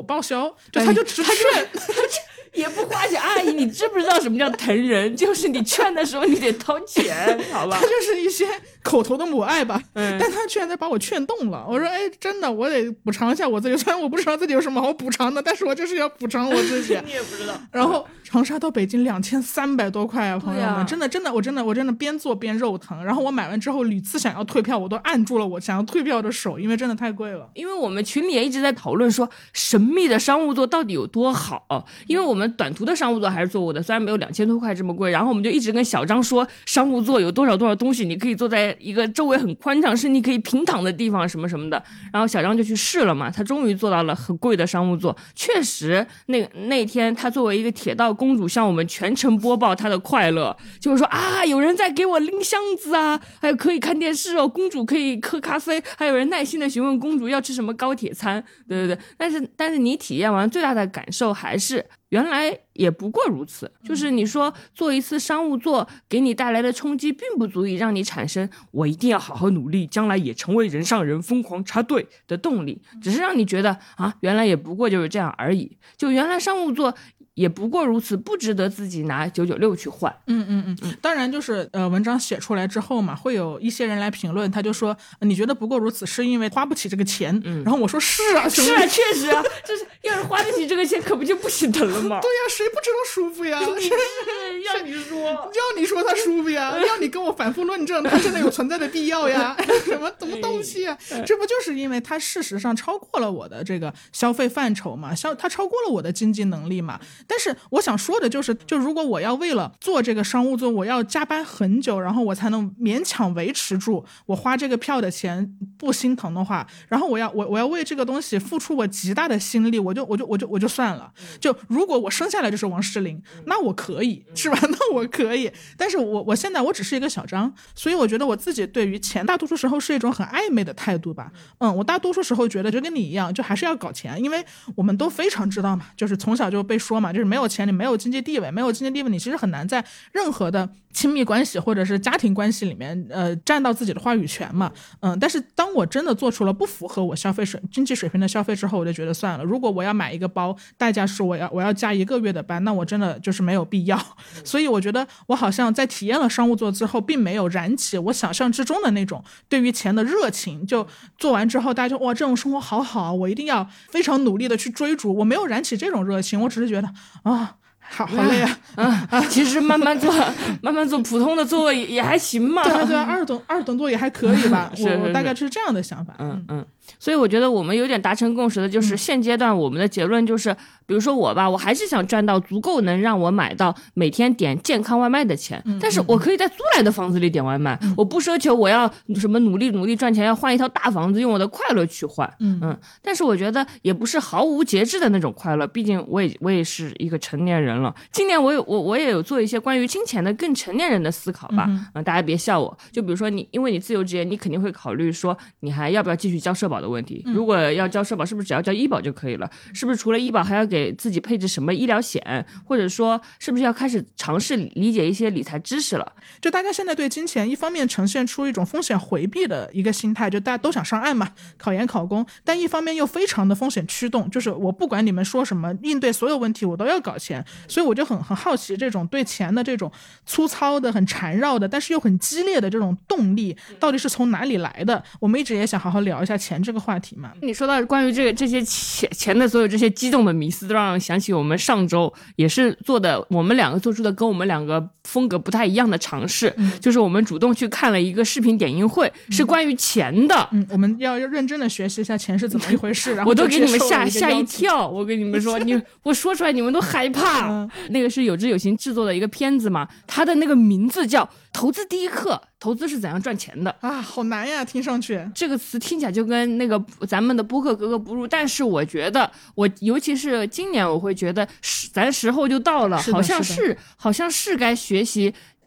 报销，就他就只劝。 也不花钱，阿姨，你知不知道什么叫疼人？就是你劝的时候，你得掏钱，好吧？ 他就是一些口头的母爱吧， 嗯、 但他居然在把我劝动了。我说，哎，真的，我得补偿一下我自己。虽然我不知道自己有什么好补偿的，但是我就是要补偿我自己。 你也不知道。 然后长沙到北京两千三百多块啊，朋友们，啊、真的真的，我真的我真的边做边肉疼。然后我买完之后屡次想要退票，我都按住了我想要退票的手，因为真的太贵了。 因为我们群里也一直在讨论说，神秘的商务座到底有多好？因为我们短途的商务座还是坐过的，虽然没有两千多块这么贵，然后我们就一直跟小张说，商务座有多少多少东西，你可以坐在一个周围很宽敞，是你可以平躺的地方，什么什么的。然后小张就去试了嘛，他终于坐到了很贵的商务座。确实，那那天他作为一个铁道公主，向我们全程播报他的快乐，就是说啊，有人在给我拎箱子啊，还有可以看电视哦，公主可以喝咖啡，还有人耐心的询问公主要吃什么高铁餐，对对对。但是但是你体验完最大的感受还是，原来也不过如此，就是你说做一次商务座给你带来的冲击并不足以让你产生我一定要好好努力，将来也成为人上人疯狂插队的动力，只是让你觉得啊，原来也不过就是这样而已，就原来商务座也不过如此，不值得自己拿九九六去换。 嗯嗯嗯，当然就是呃，文章写出来之后嘛，会有一些人来评论，他就说、呃、你觉得不过如此是因为花不起这个钱。嗯，然后我说是啊， 是啊，确实啊，就是要是花得起这个钱，可不就不心疼了吗？ 对呀、啊，谁不知道舒服呀？ 要你说， 要你说他舒服呀，要你跟我反复论证，他真的有存在的必要呀？什么什么东西呀？这不就是因为他事实上超过了我的这个消费范畴嘛，消他超过了我的经济能力嘛。但是我想说的就是，就如果我要为了做这个商务座，我要加班很久，然后我才能勉强维持住我花这个票的钱不心疼的话，然后我要我我要为这个东西付出我极大的心力，我就我就我就我就算了。就如果我生下来就是王诗龄，那我可以，是吧？那我可以。但是我我现在我只是一个小张，所以我觉得我自己对于钱大多数时候是一种很暧昧的态度吧。嗯，我大多数时候觉得就跟你一样，就还是要搞钱，因为我们都非常知道嘛，就是从小就被说嘛，就是没有钱你没有经济地位，没有经济地位你其实很难在任何的亲密关系或者是家庭关系里面呃占到自己的话语权嘛。嗯，但是当我真的做出了不符合我消费水经济水平的消费之后，我就觉得算了，如果我要买一个包代价是我要我要加一个月的班，那我真的就是没有必要。所以我觉得我好像在体验了商务座之后，并没有燃起我想象之中的那种对于钱的热情，就做完之后大家就哇这种生活好好，我一定要非常努力的去追逐，我没有燃起这种热情，我只是觉得啊好好累啊！ 啊啊，其实慢慢做，慢慢做普通的座也也还行嘛。 对啊对啊，二等二等座也还可以吧。 是是是我我大概是这样的想法。 嗯嗯，所以我觉得我们有点达成共识的，就是现阶段我们的结论就是，比如说我吧，我还是想赚到足够能让我买到每天点健康外卖的钱， 嗯、 但是我可以在租来的房子里点外卖，嗯、我不奢求我要什么努力努力赚钱，要换一套大房子，用我的快乐去换。嗯嗯，但是我觉得也不是毫无节制的那种快乐，毕竟我也我也是一个成年人了。今年我有我我也有做一些关于金钱的更成年人的思考吧。嗯、呃，大家别笑我。就比如说你，因为你自由职业，你肯定会考虑说你还要不要继续交社保的问题。如果要交社保，是不是只要交医保就可以了？是不是除了医保还要给自己配置什么医疗险？或者说是不是要开始尝试理解一些理财知识了？ 就大家现在对金钱一方面呈现出一种风险回避的一个心态，就大家都想上岸嘛，考研考公，但一方面又非常的风险驱动，就是我不管你们说什么，应对所有问题我都要搞钱。所以我就很很好奇，这种对钱的这种粗糙的很缠绕的但是又很激烈的这种动力到底是从哪里来的？我们一直也想好好聊一下钱这个话题嘛。 你说到关于这个这些钱钱的所有这些激动的迷思，都让我想起我们上周也是做的，我们两个做出的跟我们两个风格不太一样的尝试、嗯、就是我们主动去看了一个视频点映会、嗯、是关于钱的。 嗯，我们要认真的学习一下钱是怎么一回事然后我都给你们吓吓一跳，我跟你们说你我说出来你们都害怕、嗯、那个是有知有行制作的一个片子嘛，它的那个名字叫投资第一课，投资是怎样赚钱的啊，好难呀，听上去这个词听起来就跟那个咱们的播客格格不入，但是我觉得我尤其是今年我会觉得咱时候就到了，好像是好像是该学习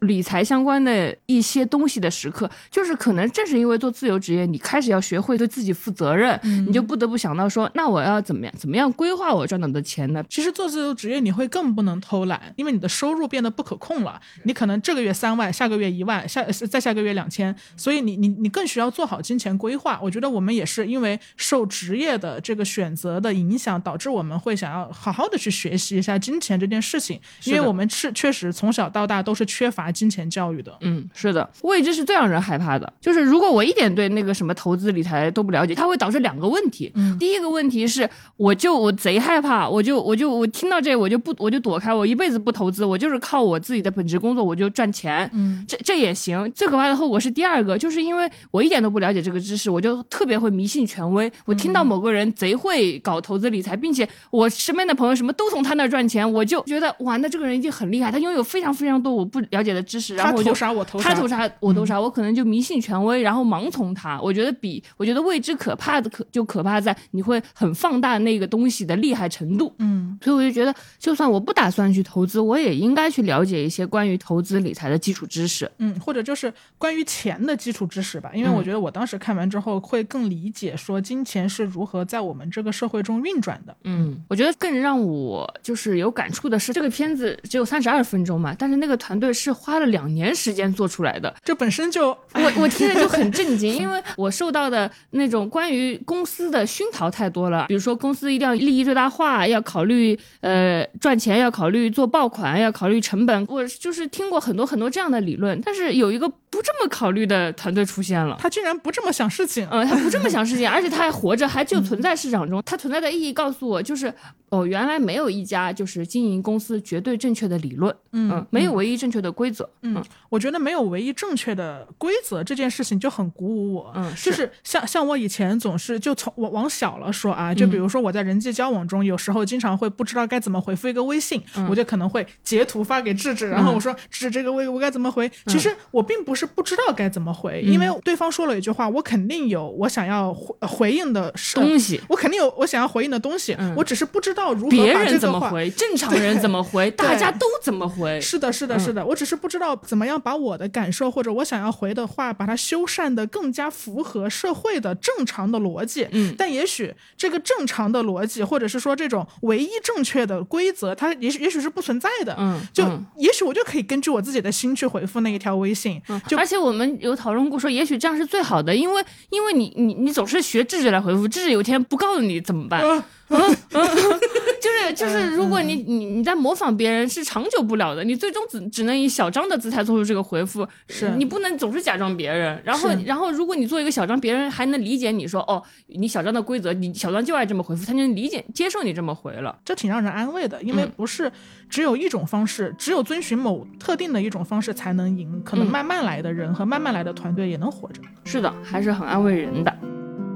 理财相关的一些东西的时刻，就是可能正是因为做自由职业，你开始要学会对自己负责任，嗯、你就不得不想到说，那我要怎么样怎么样规划我赚到的钱呢？ 其实做自由职业你会更不能偷懒，因为你的收入变得不可控了，你可能这个月三万，下个月一万，下再下个月两千，所以你你你更需要做好金钱规划。我觉得我们也是因为受职业的这个选择的影响，导致我们会想要好好的去学习一下金钱这件事情，因为我们是确实从小到大都是缺乏金钱教育的。 嗯，是的，未知是最让人害怕的。就是如果我一点对那个什么投资理财都不了解，它会导致两个问题。嗯，第一个问题是，我就我贼害怕，我就我就我听到这我就不我就躲开，我一辈子不投资，我就是靠我自己的本职工作我就赚钱。嗯，这这也行。最可怕的后果是第二个，就是因为我一点都不了解这个知识，我就特别会迷信权威。我听到某个人贼会搞投资理财，并且我身边的朋友什么都从他那儿赚钱，我就觉得哇，那这个人一定很厉害，他拥有非常非常多我不了解的知识，然后我就他投啥我投啥， 他投啥我投啥，嗯、我可能就迷信权威，然后盲从他。我觉得比我觉得未知可怕的可就可怕在你会很放大那个东西的厉害程度。嗯，所以我就觉得，就算我不打算去投资，我也应该去了解一些关于投资理财的基础知识。 嗯，或者就是关于钱的基础知识吧，因为我觉得我当时看完之后会更理解说金钱是如何在我们这个社会中运转的。 嗯，我觉得更让我就是有感触的是，这个片子只有三十二分钟嘛，但是那个团队是花了两年时间做出来的， 这本身就我我听着就很震惊，因为我受到的那种关于公司的熏陶太多了，比如说公司一定要利益最大化，要考虑呃赚钱，要考虑做爆款，要考虑成本，我就是听过很多很多这样的理论，但是有一个不这么考虑的团队出现了， 他竟然不这么想事情， 呃，他不这么想事情，而且他还活着，还就存在市场中，嗯、他存在的意义告诉我，就是哦，原来没有一家就是经营公司绝对正确的理论，嗯，嗯没有唯一正确的规则， 嗯，嗯我觉得没有唯一正确的规则这件事情就很鼓舞我，嗯，是就是像像我以前总是就从往往小了说啊，就比如说我在人际交往中，有时候经常会不知道该怎么回复一个微信，嗯、我就可能会截图发给智智，然后我说智智这个微我该怎么回？其实我并不是不知道该怎么回，嗯、因为对方说了一句话，我肯定有我想要回回应的东西， 我肯定有我想要回应的东西，嗯、我只是不知道如何把别人怎么回，正常人怎么回，大家都怎么回。 是的，是的，是的，嗯、我只是不知道怎么样把我的感受或者我想要回的话，把它修缮的更加符合社会的正常的逻辑。嗯，但也许这个正常的逻辑，或者是说这种唯一正确的规则，它也许也许是不存在的。嗯，就、嗯、也许我就可以根据我自己的心去回复那一条微信。 嗯， 就而且我们有讨论过说，也许这样是最好的，因为因为你你你总是学智智来回复，智智有一天不告诉你怎么办？嗯嗯嗯、就是就是，如果你你你在模仿别人是长久不了的，你最终只只能以小张的姿态做出这个回复， 是你不能总是假装别人。然后然后，如果你做一个小张，别人还能理解你说哦，你小张的规则，你小张就爱这么回复，他就能理解接受你这么回了， 这挺让人安慰的，因为不是只有一种方式，嗯、只有遵循某特定的一种方式才能赢，可能慢慢来的人和慢慢来的团队也能活着。 是的，还是很安慰人的。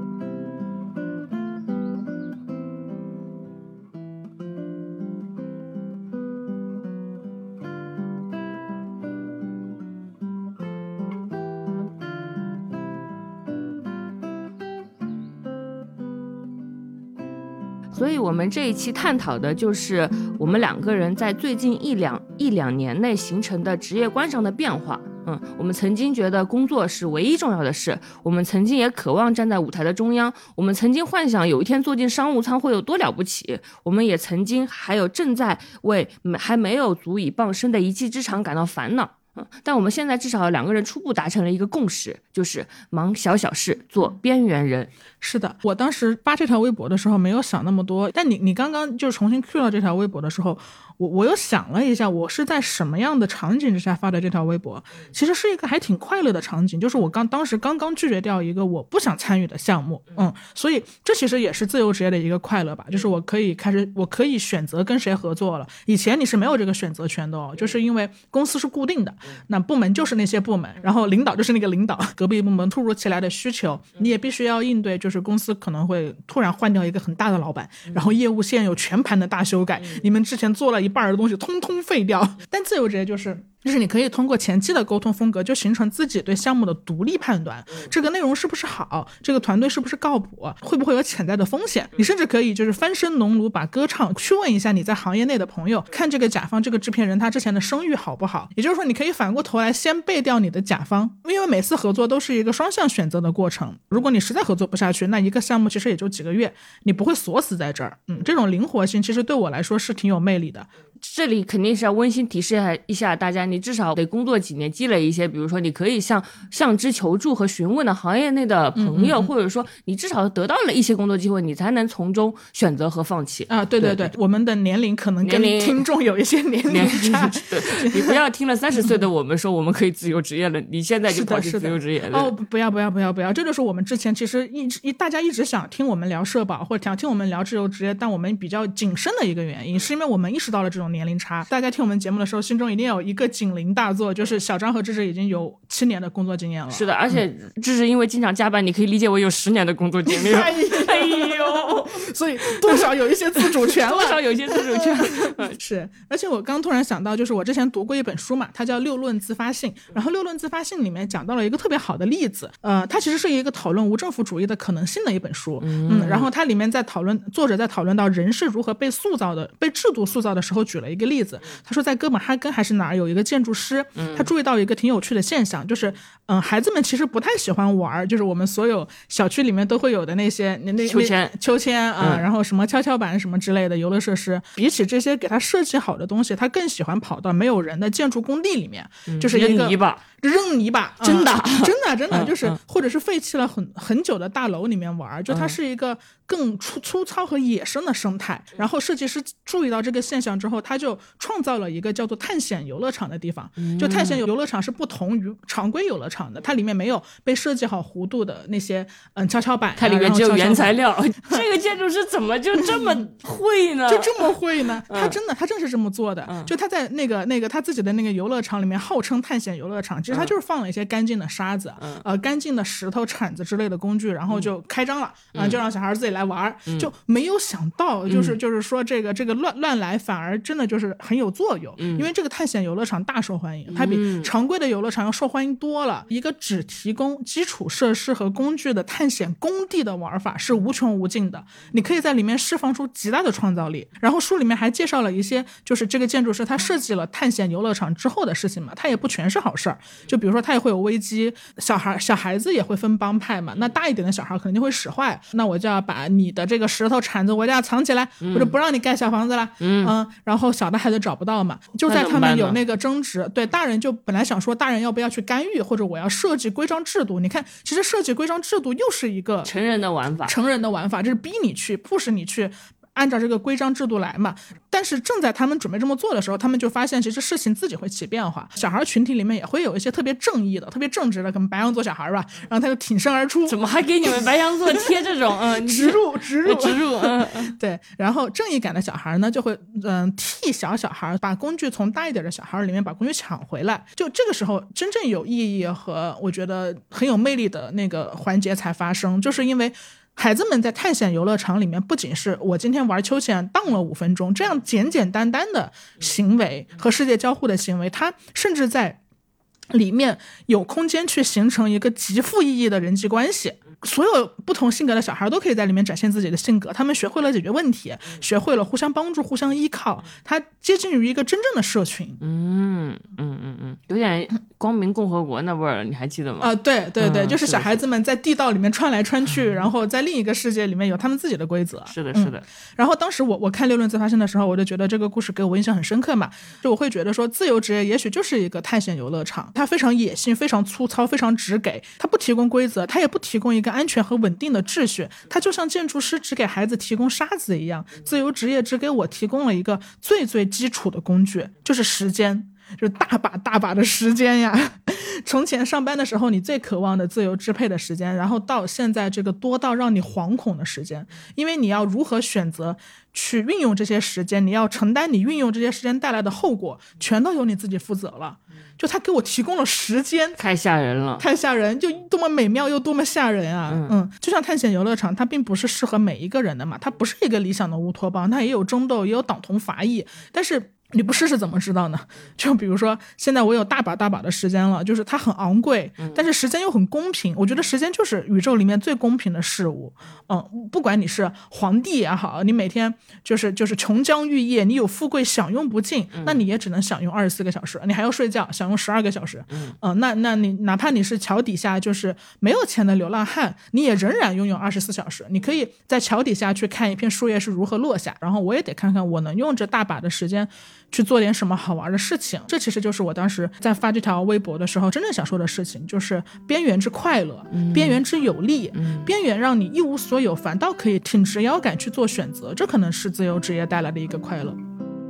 所以我们这一期探讨的就是我们两个人在最近一两一两年内形成的职业观上的变化。嗯，我们曾经觉得工作是唯一重要的事，我们曾经也渴望站在舞台的中央，我们曾经幻想有一天坐进商务舱会有多了不起，我们也曾经还有正在为还没有足以傍身的一技之长感到烦恼。但我们现在至少两个人初步达成了一个共识，就是忙小小事，做边缘人。 是的，我当时发这条微博的时候没有想那么多，但你你刚刚就重新 Q 到这条微博的时候，我我又想了一下，我是在什么样的场景之下发的这条微博？其实是一个还挺快乐的场景，就是我刚当时刚刚拒绝掉一个我不想参与的项目，嗯，所以这其实也是自由职业的一个快乐吧，就是我可以开始，我可以选择跟谁合作了。以前你是没有这个选择权的哦，就是因为公司是固定的，那部门就是那些部门，然后领导就是那个领导，隔壁部门突如其来的需求，你也必须要应对，就是公司可能会突然换掉一个很大的老板，然后业务线有全盘的大修改，你们之前做了一半的东西通通废掉。但自由职业就是就是你可以通过前期的沟通风格就形成自己对项目的独立判断，这个内容是不是好，这个团队是不是靠谱，会不会有潜在的风险。你甚至可以就是翻身农奴把歌唱，去问一下你在行业内的朋友，看这个甲方这个制片人他之前的声誉好不好。也就是说你可以反过头来先背掉你的甲方，因为每次合作都是一个双向选择的过程，如果你实在合作不下去，那一个项目其实也就几个月，你不会锁死在这儿。嗯，这种灵活性其实对我来说是挺有魅力的。 这里肯定是要温馨提示一下大家，你至少得工作几年，积累一些，比如说你可以向向之求助和询问的行业内的朋友，嗯嗯嗯，或者说你至少得到了一些工作机会，你才能从中选择和放弃啊。对对 对, 对, 对，我们的年龄可能跟听众有一些年龄差， 对，你不要听了三十岁的我们说我们可以自由职业了，你现在就跑去自由职业了。 哦，不要不要不要不要，这就是我们之前其实一直大家一直想听我们聊社保或者想听我们聊自由职业，但我们比较谨慎的一个原因，是因为我们意识到了这种年龄差。大家听我们节目的时候心中一定有一个警铃大作，就是小张和芝芝已经有七年的工作经验了。 是的，而且芝芝因为经常加班，你可以理解为有十年的工作经验。 哎呦，所以多少有一些自主权了， 多少有一些自主权。 是，而且我刚突然想到，就是我之前读过一本书嘛，它叫《六论自发性》，然后《六论自发性》里面讲到了一个特别好的例子，呃，它其实是一个讨论无政府主义的可能性的一本书。嗯，嗯然后它里面在讨论，作者在讨论到人是如何被塑造的，被制度塑造的时候，举了一个例子。他说在哥本哈根还是哪儿有一个建筑师，他注意到一个挺有趣的现象，就是嗯，孩子们其实不太喜欢玩，就是我们所有小区里面都会有的那些那秋千秋千啊、 嗯， 然后什么跷跷板什么之类的游乐设施，比起这些给他设计好的东西，他更喜欢跑到没有人的建筑工地里面，嗯、就是一个扔泥巴扔泥巴， 真的、 嗯、真的真的就是、嗯、或者是废弃了很很久的大楼里面玩，就它是一个更粗粗糙和野生的生态。然后设计师注意到这个现象之后，他就创造了一个叫做探险游乐场的地方。就探险游乐场是不同于常规游乐场的，它里面没有被设计好弧度的那些嗯跷跷板、啊， 它里面只有原材料。这个建筑师怎么就这么会呢？ 就这么会呢？他真的他正是这么做的。嗯、就他在那个那个他自己的那个游乐场里面号称探险游乐场，其实他就是放了一些干净的沙子、嗯、呃干净的石头、铲子之类的工具，然后就开张了、嗯、啊，就让小孩自己来玩、嗯、就没有想到就是、嗯、就是说这个这个乱乱来反而真的就是很有作用、嗯、因为这个探险游乐场大受欢迎，它比常规的游乐场要受欢迎多了。一个只提供基础设施和工具的探险工地的玩法是无穷无尽的，你可以在里面释放出极大的创造力。然后书里面还介绍了一些就是这个建筑师他设计了探险游乐场之后的事情嘛，他也不全是好事儿，就比如说他也会有危机，小孩小孩子也会分帮派嘛，那大一点的小孩可能就会使坏，那我就要把你的这个石头铲子我就要藏起来、嗯、或者不让你盖小房子了。 嗯, 嗯然后小的孩子找不到嘛，就在他们有那个争执，对大人就本来想说大人要不要去干预，或者我要设计规章制度，你看其实设计规章制度又是一个成人的玩法， 成人的玩法，就是逼你去迫使你去按照这个规章制度来嘛。但是正在他们准备这么做的时候，他们就发现其实事情自己会起变化，小孩群体里面也会有一些特别正义的特别正直的，可能白羊座小孩吧，然后他就挺身而出。 怎么还给你们白羊座贴这种嗯植入植入植入嗯对，然后正义感的小孩呢就会嗯替小小孩把工具从大一点的小孩里面把工具抢回来。就这个时候真正有意义和我觉得很有魅力的那个环节才发生，就是因为孩子们在探险游乐场里面不仅是我今天玩秋千荡了五分钟这样简简单单的行为和世界交互的行为，他甚至在里面有空间去形成一个极富意义的人际关系。所有不同性格的小孩都可以在里面展现自己的性格，他们学会了解决问题，学会了互相帮助互相依靠，他接近于一个真正的社群。 嗯嗯嗯嗯，有点光明共和国那味儿，你还记得吗？ 啊、呃，对对对、嗯，就是小孩子们是在地道里面穿来穿去、嗯、然后在另一个世界里面有他们自己的规则。 是的是的、 嗯、然后当时我我看六论自发性的时候，我就觉得这个故事给我印象很深刻嘛，就我会觉得说自由职业也许就是一个探险游乐场，它非常野性非常粗糙非常直给，它不提供规则，它也不提供一个安全和稳定的秩序，它就像建筑师只给孩子提供沙子一样，自由职业只给我提供了一个最最基础的工具，就是时间，就是大把大把的时间呀。从前上班的时候你最渴望的自由支配的时间，然后到现在这个多到让你惶恐的时间，因为你要如何选择去运用这些时间，你要承担你运用这些时间带来的后果，全都由你自己负责了。就他给我提供了时间， 太吓人了， 太吓人，就多么美妙又多么吓人啊！嗯, 嗯就像探险游乐场，它并不是适合每一个人的嘛，它不是一个理想的乌托邦，它也有争斗，也有党同伐异，但是你不试试怎么知道呢？就比如说现在我有大把大把的时间了，就是它很昂贵，但是时间又很公平。我觉得时间就是宇宙里面最公平的事物。嗯，不管你是皇帝也好，你每天就是就是琼浆玉液，你有富贵享用不尽，那你也只能享用二十四个小时，你还要睡觉，享用十二个小时。嗯、呃，那那你哪怕你是桥底下就是没有钱的流浪汉，你也仍然拥有二十四小时。你可以在桥底下去看一片树叶是如何落下，然后我也得看看我能用这大把的时间去做点什么好玩的事情。这其实就是我当时在发这条微博的时候真正想说的事情，就是边缘之快乐，边缘之有利，边缘让你一无所有，反倒可以挺直腰杆去做选择，这可能是自由职业带来的一个快乐。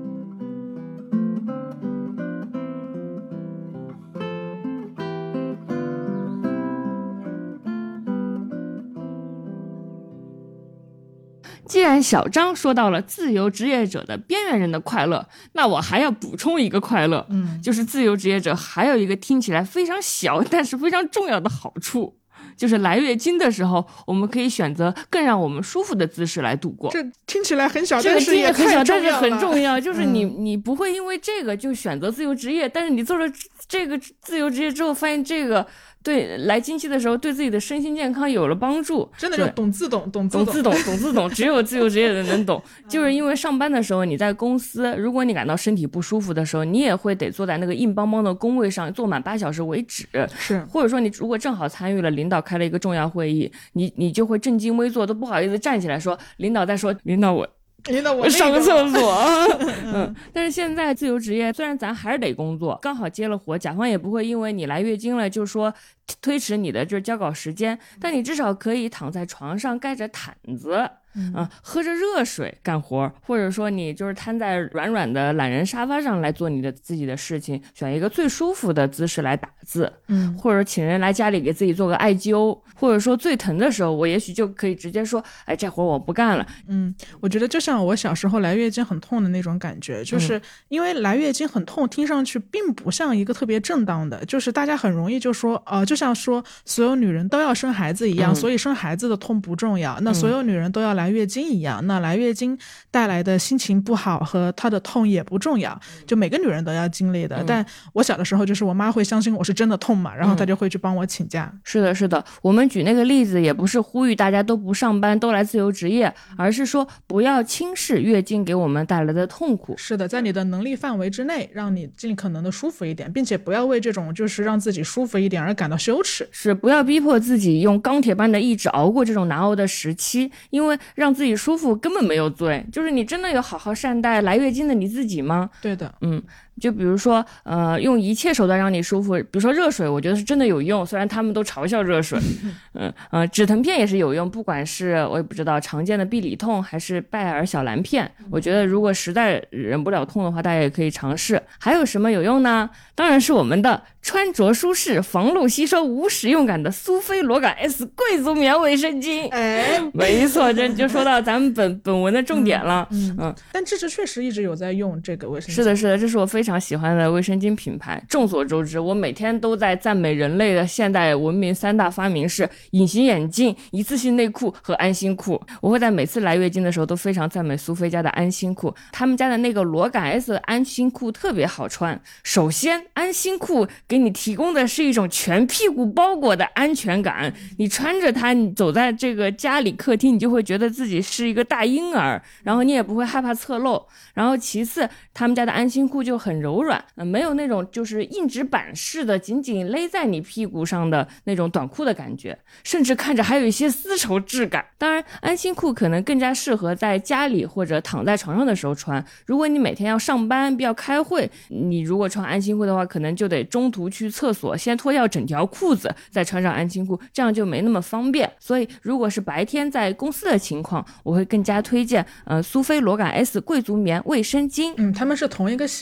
既然小张说到了自由职业者的边缘人的快乐，那我还要补充一个快乐，嗯，就是自由职业者还有一个听起来非常小但是非常重要的好处，就是来月经的时候我们可以选择更让我们舒服的姿势来度过。 这听起来很小， 这个听起来很小但是很重要， 就是你、嗯、你不会因为这个就选择自由职业，但是你做了这个自由职业之后发现这个对来经期的时候对自己的身心健康有了帮助， 真的就懂自懂懂懂自懂懂自懂，只有自由职业的人能懂。就是因为上班的时候你在公司，如果你感到身体不舒服的时候，你也会得坐在那个硬邦邦的工位上坐满八小时为止， 是， 或者说你如果正好参与了领导开了一个重要会议，你你就会正襟危坐，都不好意思站起来说领导在说领导我领导我上个厕所嗯，但是现在自由职业虽然咱还是得工作，刚好接了活，甲方也不会因为你来月经了就说推迟你的就是交稿时间，但你至少可以躺在床上盖着毯子嗯、啊，喝着热水干活，或者说你就是瘫在软软的懒人沙发上来做你的自己的事情，选一个最舒服的姿势来打字，嗯，或者请人来家里给自己做个艾灸，或者说最疼的时候我也许就可以直接说哎，这活我不干了。 嗯，我觉得就像我小时候来月经很痛的那种感觉，就是因为来月经很痛听上去并不像一个特别正当的，就是大家很容易就说呃，就像说所有女人都要生孩子一样、嗯、所以生孩子的痛不重要，那所有女人都要来月经一样、嗯、那来月经带来的心情不好和她的痛也不重要，就每个女人都要经历的、嗯、但我小的时候就是我妈会相信我是真的痛嘛，然后她就会去帮我请假、嗯、 是的是的，我们举那个例子也不是呼吁大家都不上班都来自由职业，而是说不要轻视月经给我们带来的痛苦。 是的，在你的能力范围之内让你尽可能的舒服一点，并且不要为这种就是让自己舒服一点而感到羞耻， 是不要逼迫自己用钢铁般的意志熬过这种难熬的时期，因为让自己舒服根本没有罪，就是你真的有好好善待来月经的你自己吗？ 对的， 嗯，就比如说呃，用一切手段让你舒服，比如说热水我觉得是真的有用，虽然他们都嘲笑热水嗯呃，止疼片也是有用，不管是我也不知道常见的必理痛还是拜耳小蓝片，我觉得如果实在忍不了痛的话大家也可以尝试。还有什么有用呢？当然是我们的穿着舒适防漏吸收无使用感的苏菲罗感 S 贵族棉卫生巾。 哎， 没错，这就说到咱们本本文的重点了。 嗯 嗯, 嗯但芝芝确实一直有在用这个卫生巾。 是的是的，这是我非常喜欢的卫生巾品牌。众所周知我每天都在赞美人类的现代文明三大发明是隐形眼镜、一次性内裤和安心裤。我会在每次来月经的时候都非常赞美苏菲家的安心裤，他们家的那个罗感 S 的安心裤特别好穿。首先安心裤给你提供的是一种全屁股包裹的安全感，你穿着它你走在这个家里客厅你就会觉得自己是一个大婴儿，然后你也不会害怕侧漏。然后其次他们家的安心裤就很柔软、呃、没有那种就是硬纸板式的紧紧勒在你屁股上的那种短裤的感觉，甚至看着还有一些丝绸质感。当然安心裤可能更加适合在家里或者躺在床上的时候穿，如果你每天要上班要开会，你如果穿安心裤的话可能就得中途去厕所先脱掉整条裤子再穿上安心裤，这样就没那么方便。所以如果是白天在公司的情况，我会更加推荐呃苏菲罗感 S 贵族棉卫生巾。 嗯，他们是同一个系列，都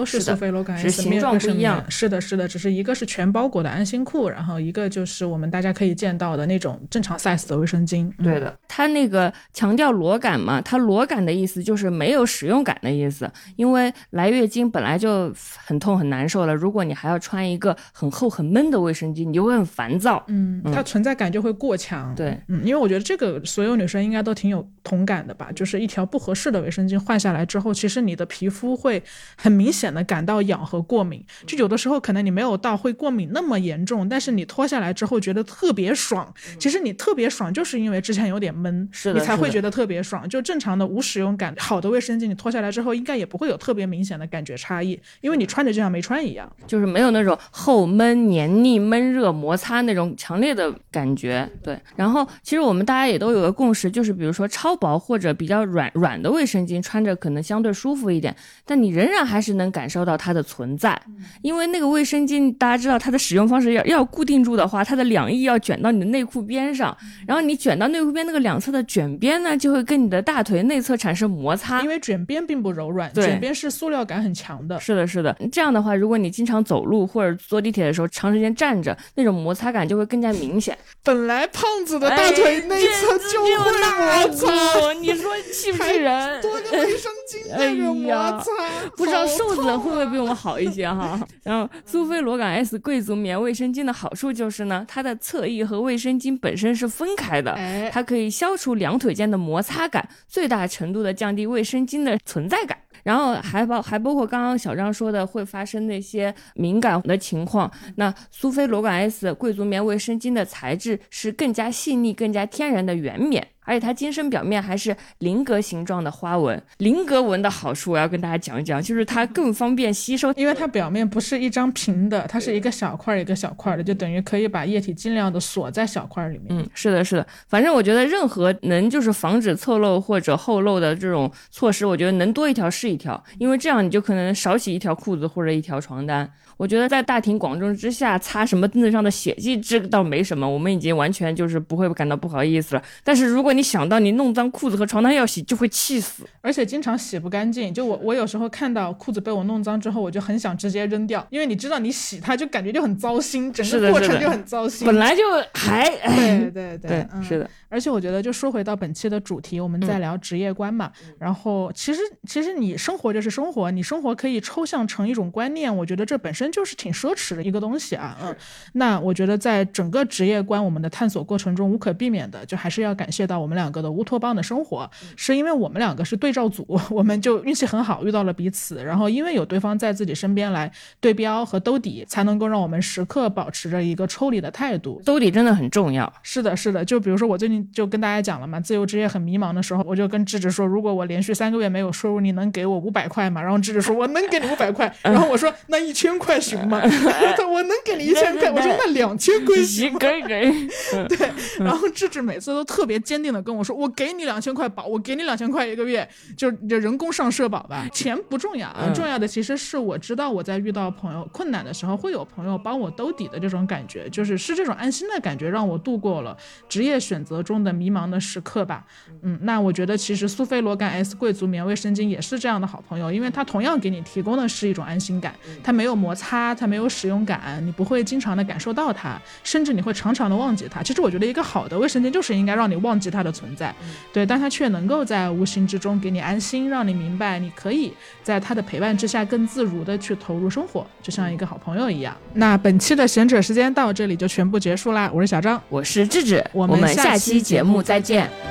是苏菲罗感 S， 只是形状不一样。 是的是的，只是一个是全包裹的安心裤，然后一个就是我们大家可以见到的那种正常 size 的卫生巾。 对的，它那个强调裸感嘛，它裸感的意思就是没有使用感的意思，因为来月经本来就很痛很难受了，如果你还要穿一个很厚很闷的卫生巾，你就会很烦躁。 嗯，它存在感就会过强。 对， 嗯，因为我觉得这个所有女生应该都挺有同感的吧，就是一条不合适的卫生巾换下来之后，其实你的皮肤会很明显的感到痒和过敏，就有的时候可能你没有到会过敏那么严重，但是你脱下来之后觉得特别爽，其实你特别爽就是因为之前有点闷， 是的， 你才会觉得特别爽。就正常的无使用感好的卫生巾，你脱下来之后应该也不会有特别明显的感觉差异，因为你穿着就像没穿一样， 就是没有那种厚闷黏腻闷热摩擦那种强烈的感觉。对，然后其实我们大家也都有个共识，就是比如说超薄或者比较软软的卫生巾穿着可能相对舒服一点，但你仍然还是能感受到它的存在，因为那个卫生巾大家知道它的使用方式要要固定住的话，它的两翼要卷到你的内裤边上，然后你卷到内裤边那个两侧的卷边呢就会跟你的大腿内侧产生摩擦， 因为卷边并不柔软，卷边是塑料感很强的。 是的是的，这样的话如果你经常走路或者坐地铁的时候长时间站着，那种摩擦感就会更加明显。 本来胖子的大腿内侧就会摩擦、 哎、你说气不气人？ 多个卫生巾那个摩擦、哎、 不知道瘦子会不会比我们好一些哈？然后苏菲罗感 S 贵族棉卫生巾的好处就是呢，它的侧翼和卫生巾本身是分开的、哎、它可以消除两腿间的摩擦感，最大程度的降低卫生巾的存在感。然后还包还包括刚刚小张说的会发生那些敏感的情况，那苏菲罗感 S 贵族棉卫生巾的材质是更加细腻更加天然的原棉，而且它巾身表面还是菱格形状的花纹。菱格纹的好处我要跟大家讲一讲，就是它更方便吸收， 因为它表面不是一张平的，它是一个小块一个小块的，就等于可以把液体尽量的锁在小块里面。 嗯，是的是的，反正我觉得任何能就是防止侧漏或者后漏的这种措施，我觉得能多一条是一条，因为这样你就可能少洗一条裤子或者一条床单。我觉得在大庭广众之下擦什么凳子上的血迹这倒没什么，我们已经完全就是不会感到不好意思了，但是如果你想到你弄脏裤子和床单要洗，就会气死， 而且经常洗不干净。就我我有时候看到裤子被我弄脏之后，我就很想直接扔掉，因为你知道你洗它就感觉就很糟心，整个过程就很糟心， 本来就还对对 对, 对、嗯、是的。 而且我觉得就说回到本期的主题，我们在聊职业观嘛、嗯、然后其实其实你生活就是生活，你生活可以抽象成一种观念，我觉得这本身就是挺奢侈的一个东西啊。嗯，那我觉得在整个职业观我们的探索过程中，无可避免的就还是要感谢到我们两个的乌托邦的生活，是因为我们两个是对照组，我们就运气很好遇到了彼此，然后因为有对方在自己身边来对标和兜底，才能够让我们时刻保持着一个抽离的态度。 兜底真的很重要。 是的是的，就比如说我最近就跟大家讲了嘛，自由职业很迷茫的时候，我就跟智智说，如果我连续三个月没有收入，你能给我五百块吗？然后智智说我能给你五百块，然后我说那一千块行吗？我能给你一千块，我说那两千块行吗？ 可以可以。 对，然后智智每次都特别坚定的跟我说，我给你两千块保，我给你两千块一个月，就就人工上社保吧，钱不重要啊，重要的其实是我知道我在遇到朋友困难的时候，会有朋友帮我兜底的这种感觉，就是是这种安心的感觉，让我度过了职业选择中的迷茫的时刻吧。嗯，那我觉得其实苏菲罗感 S 贵族棉卫生巾也是这样的好朋友，因为它同样给你提供的是一种安心感，它没有摩擦，它没有使用感，你不会经常的感受到它，甚至你会常常的忘记它。其实我觉得一个好的卫生巾就是应该让你忘记它的存在，对，但它却能够在无形之中给你安心，让你明白你可以在它的陪伴之下更自如的去投入生活，就像一个好朋友一样。那本期的贤者时间到这里就全部结束啦，我是小张， 我是智智， 我们下期节目再见。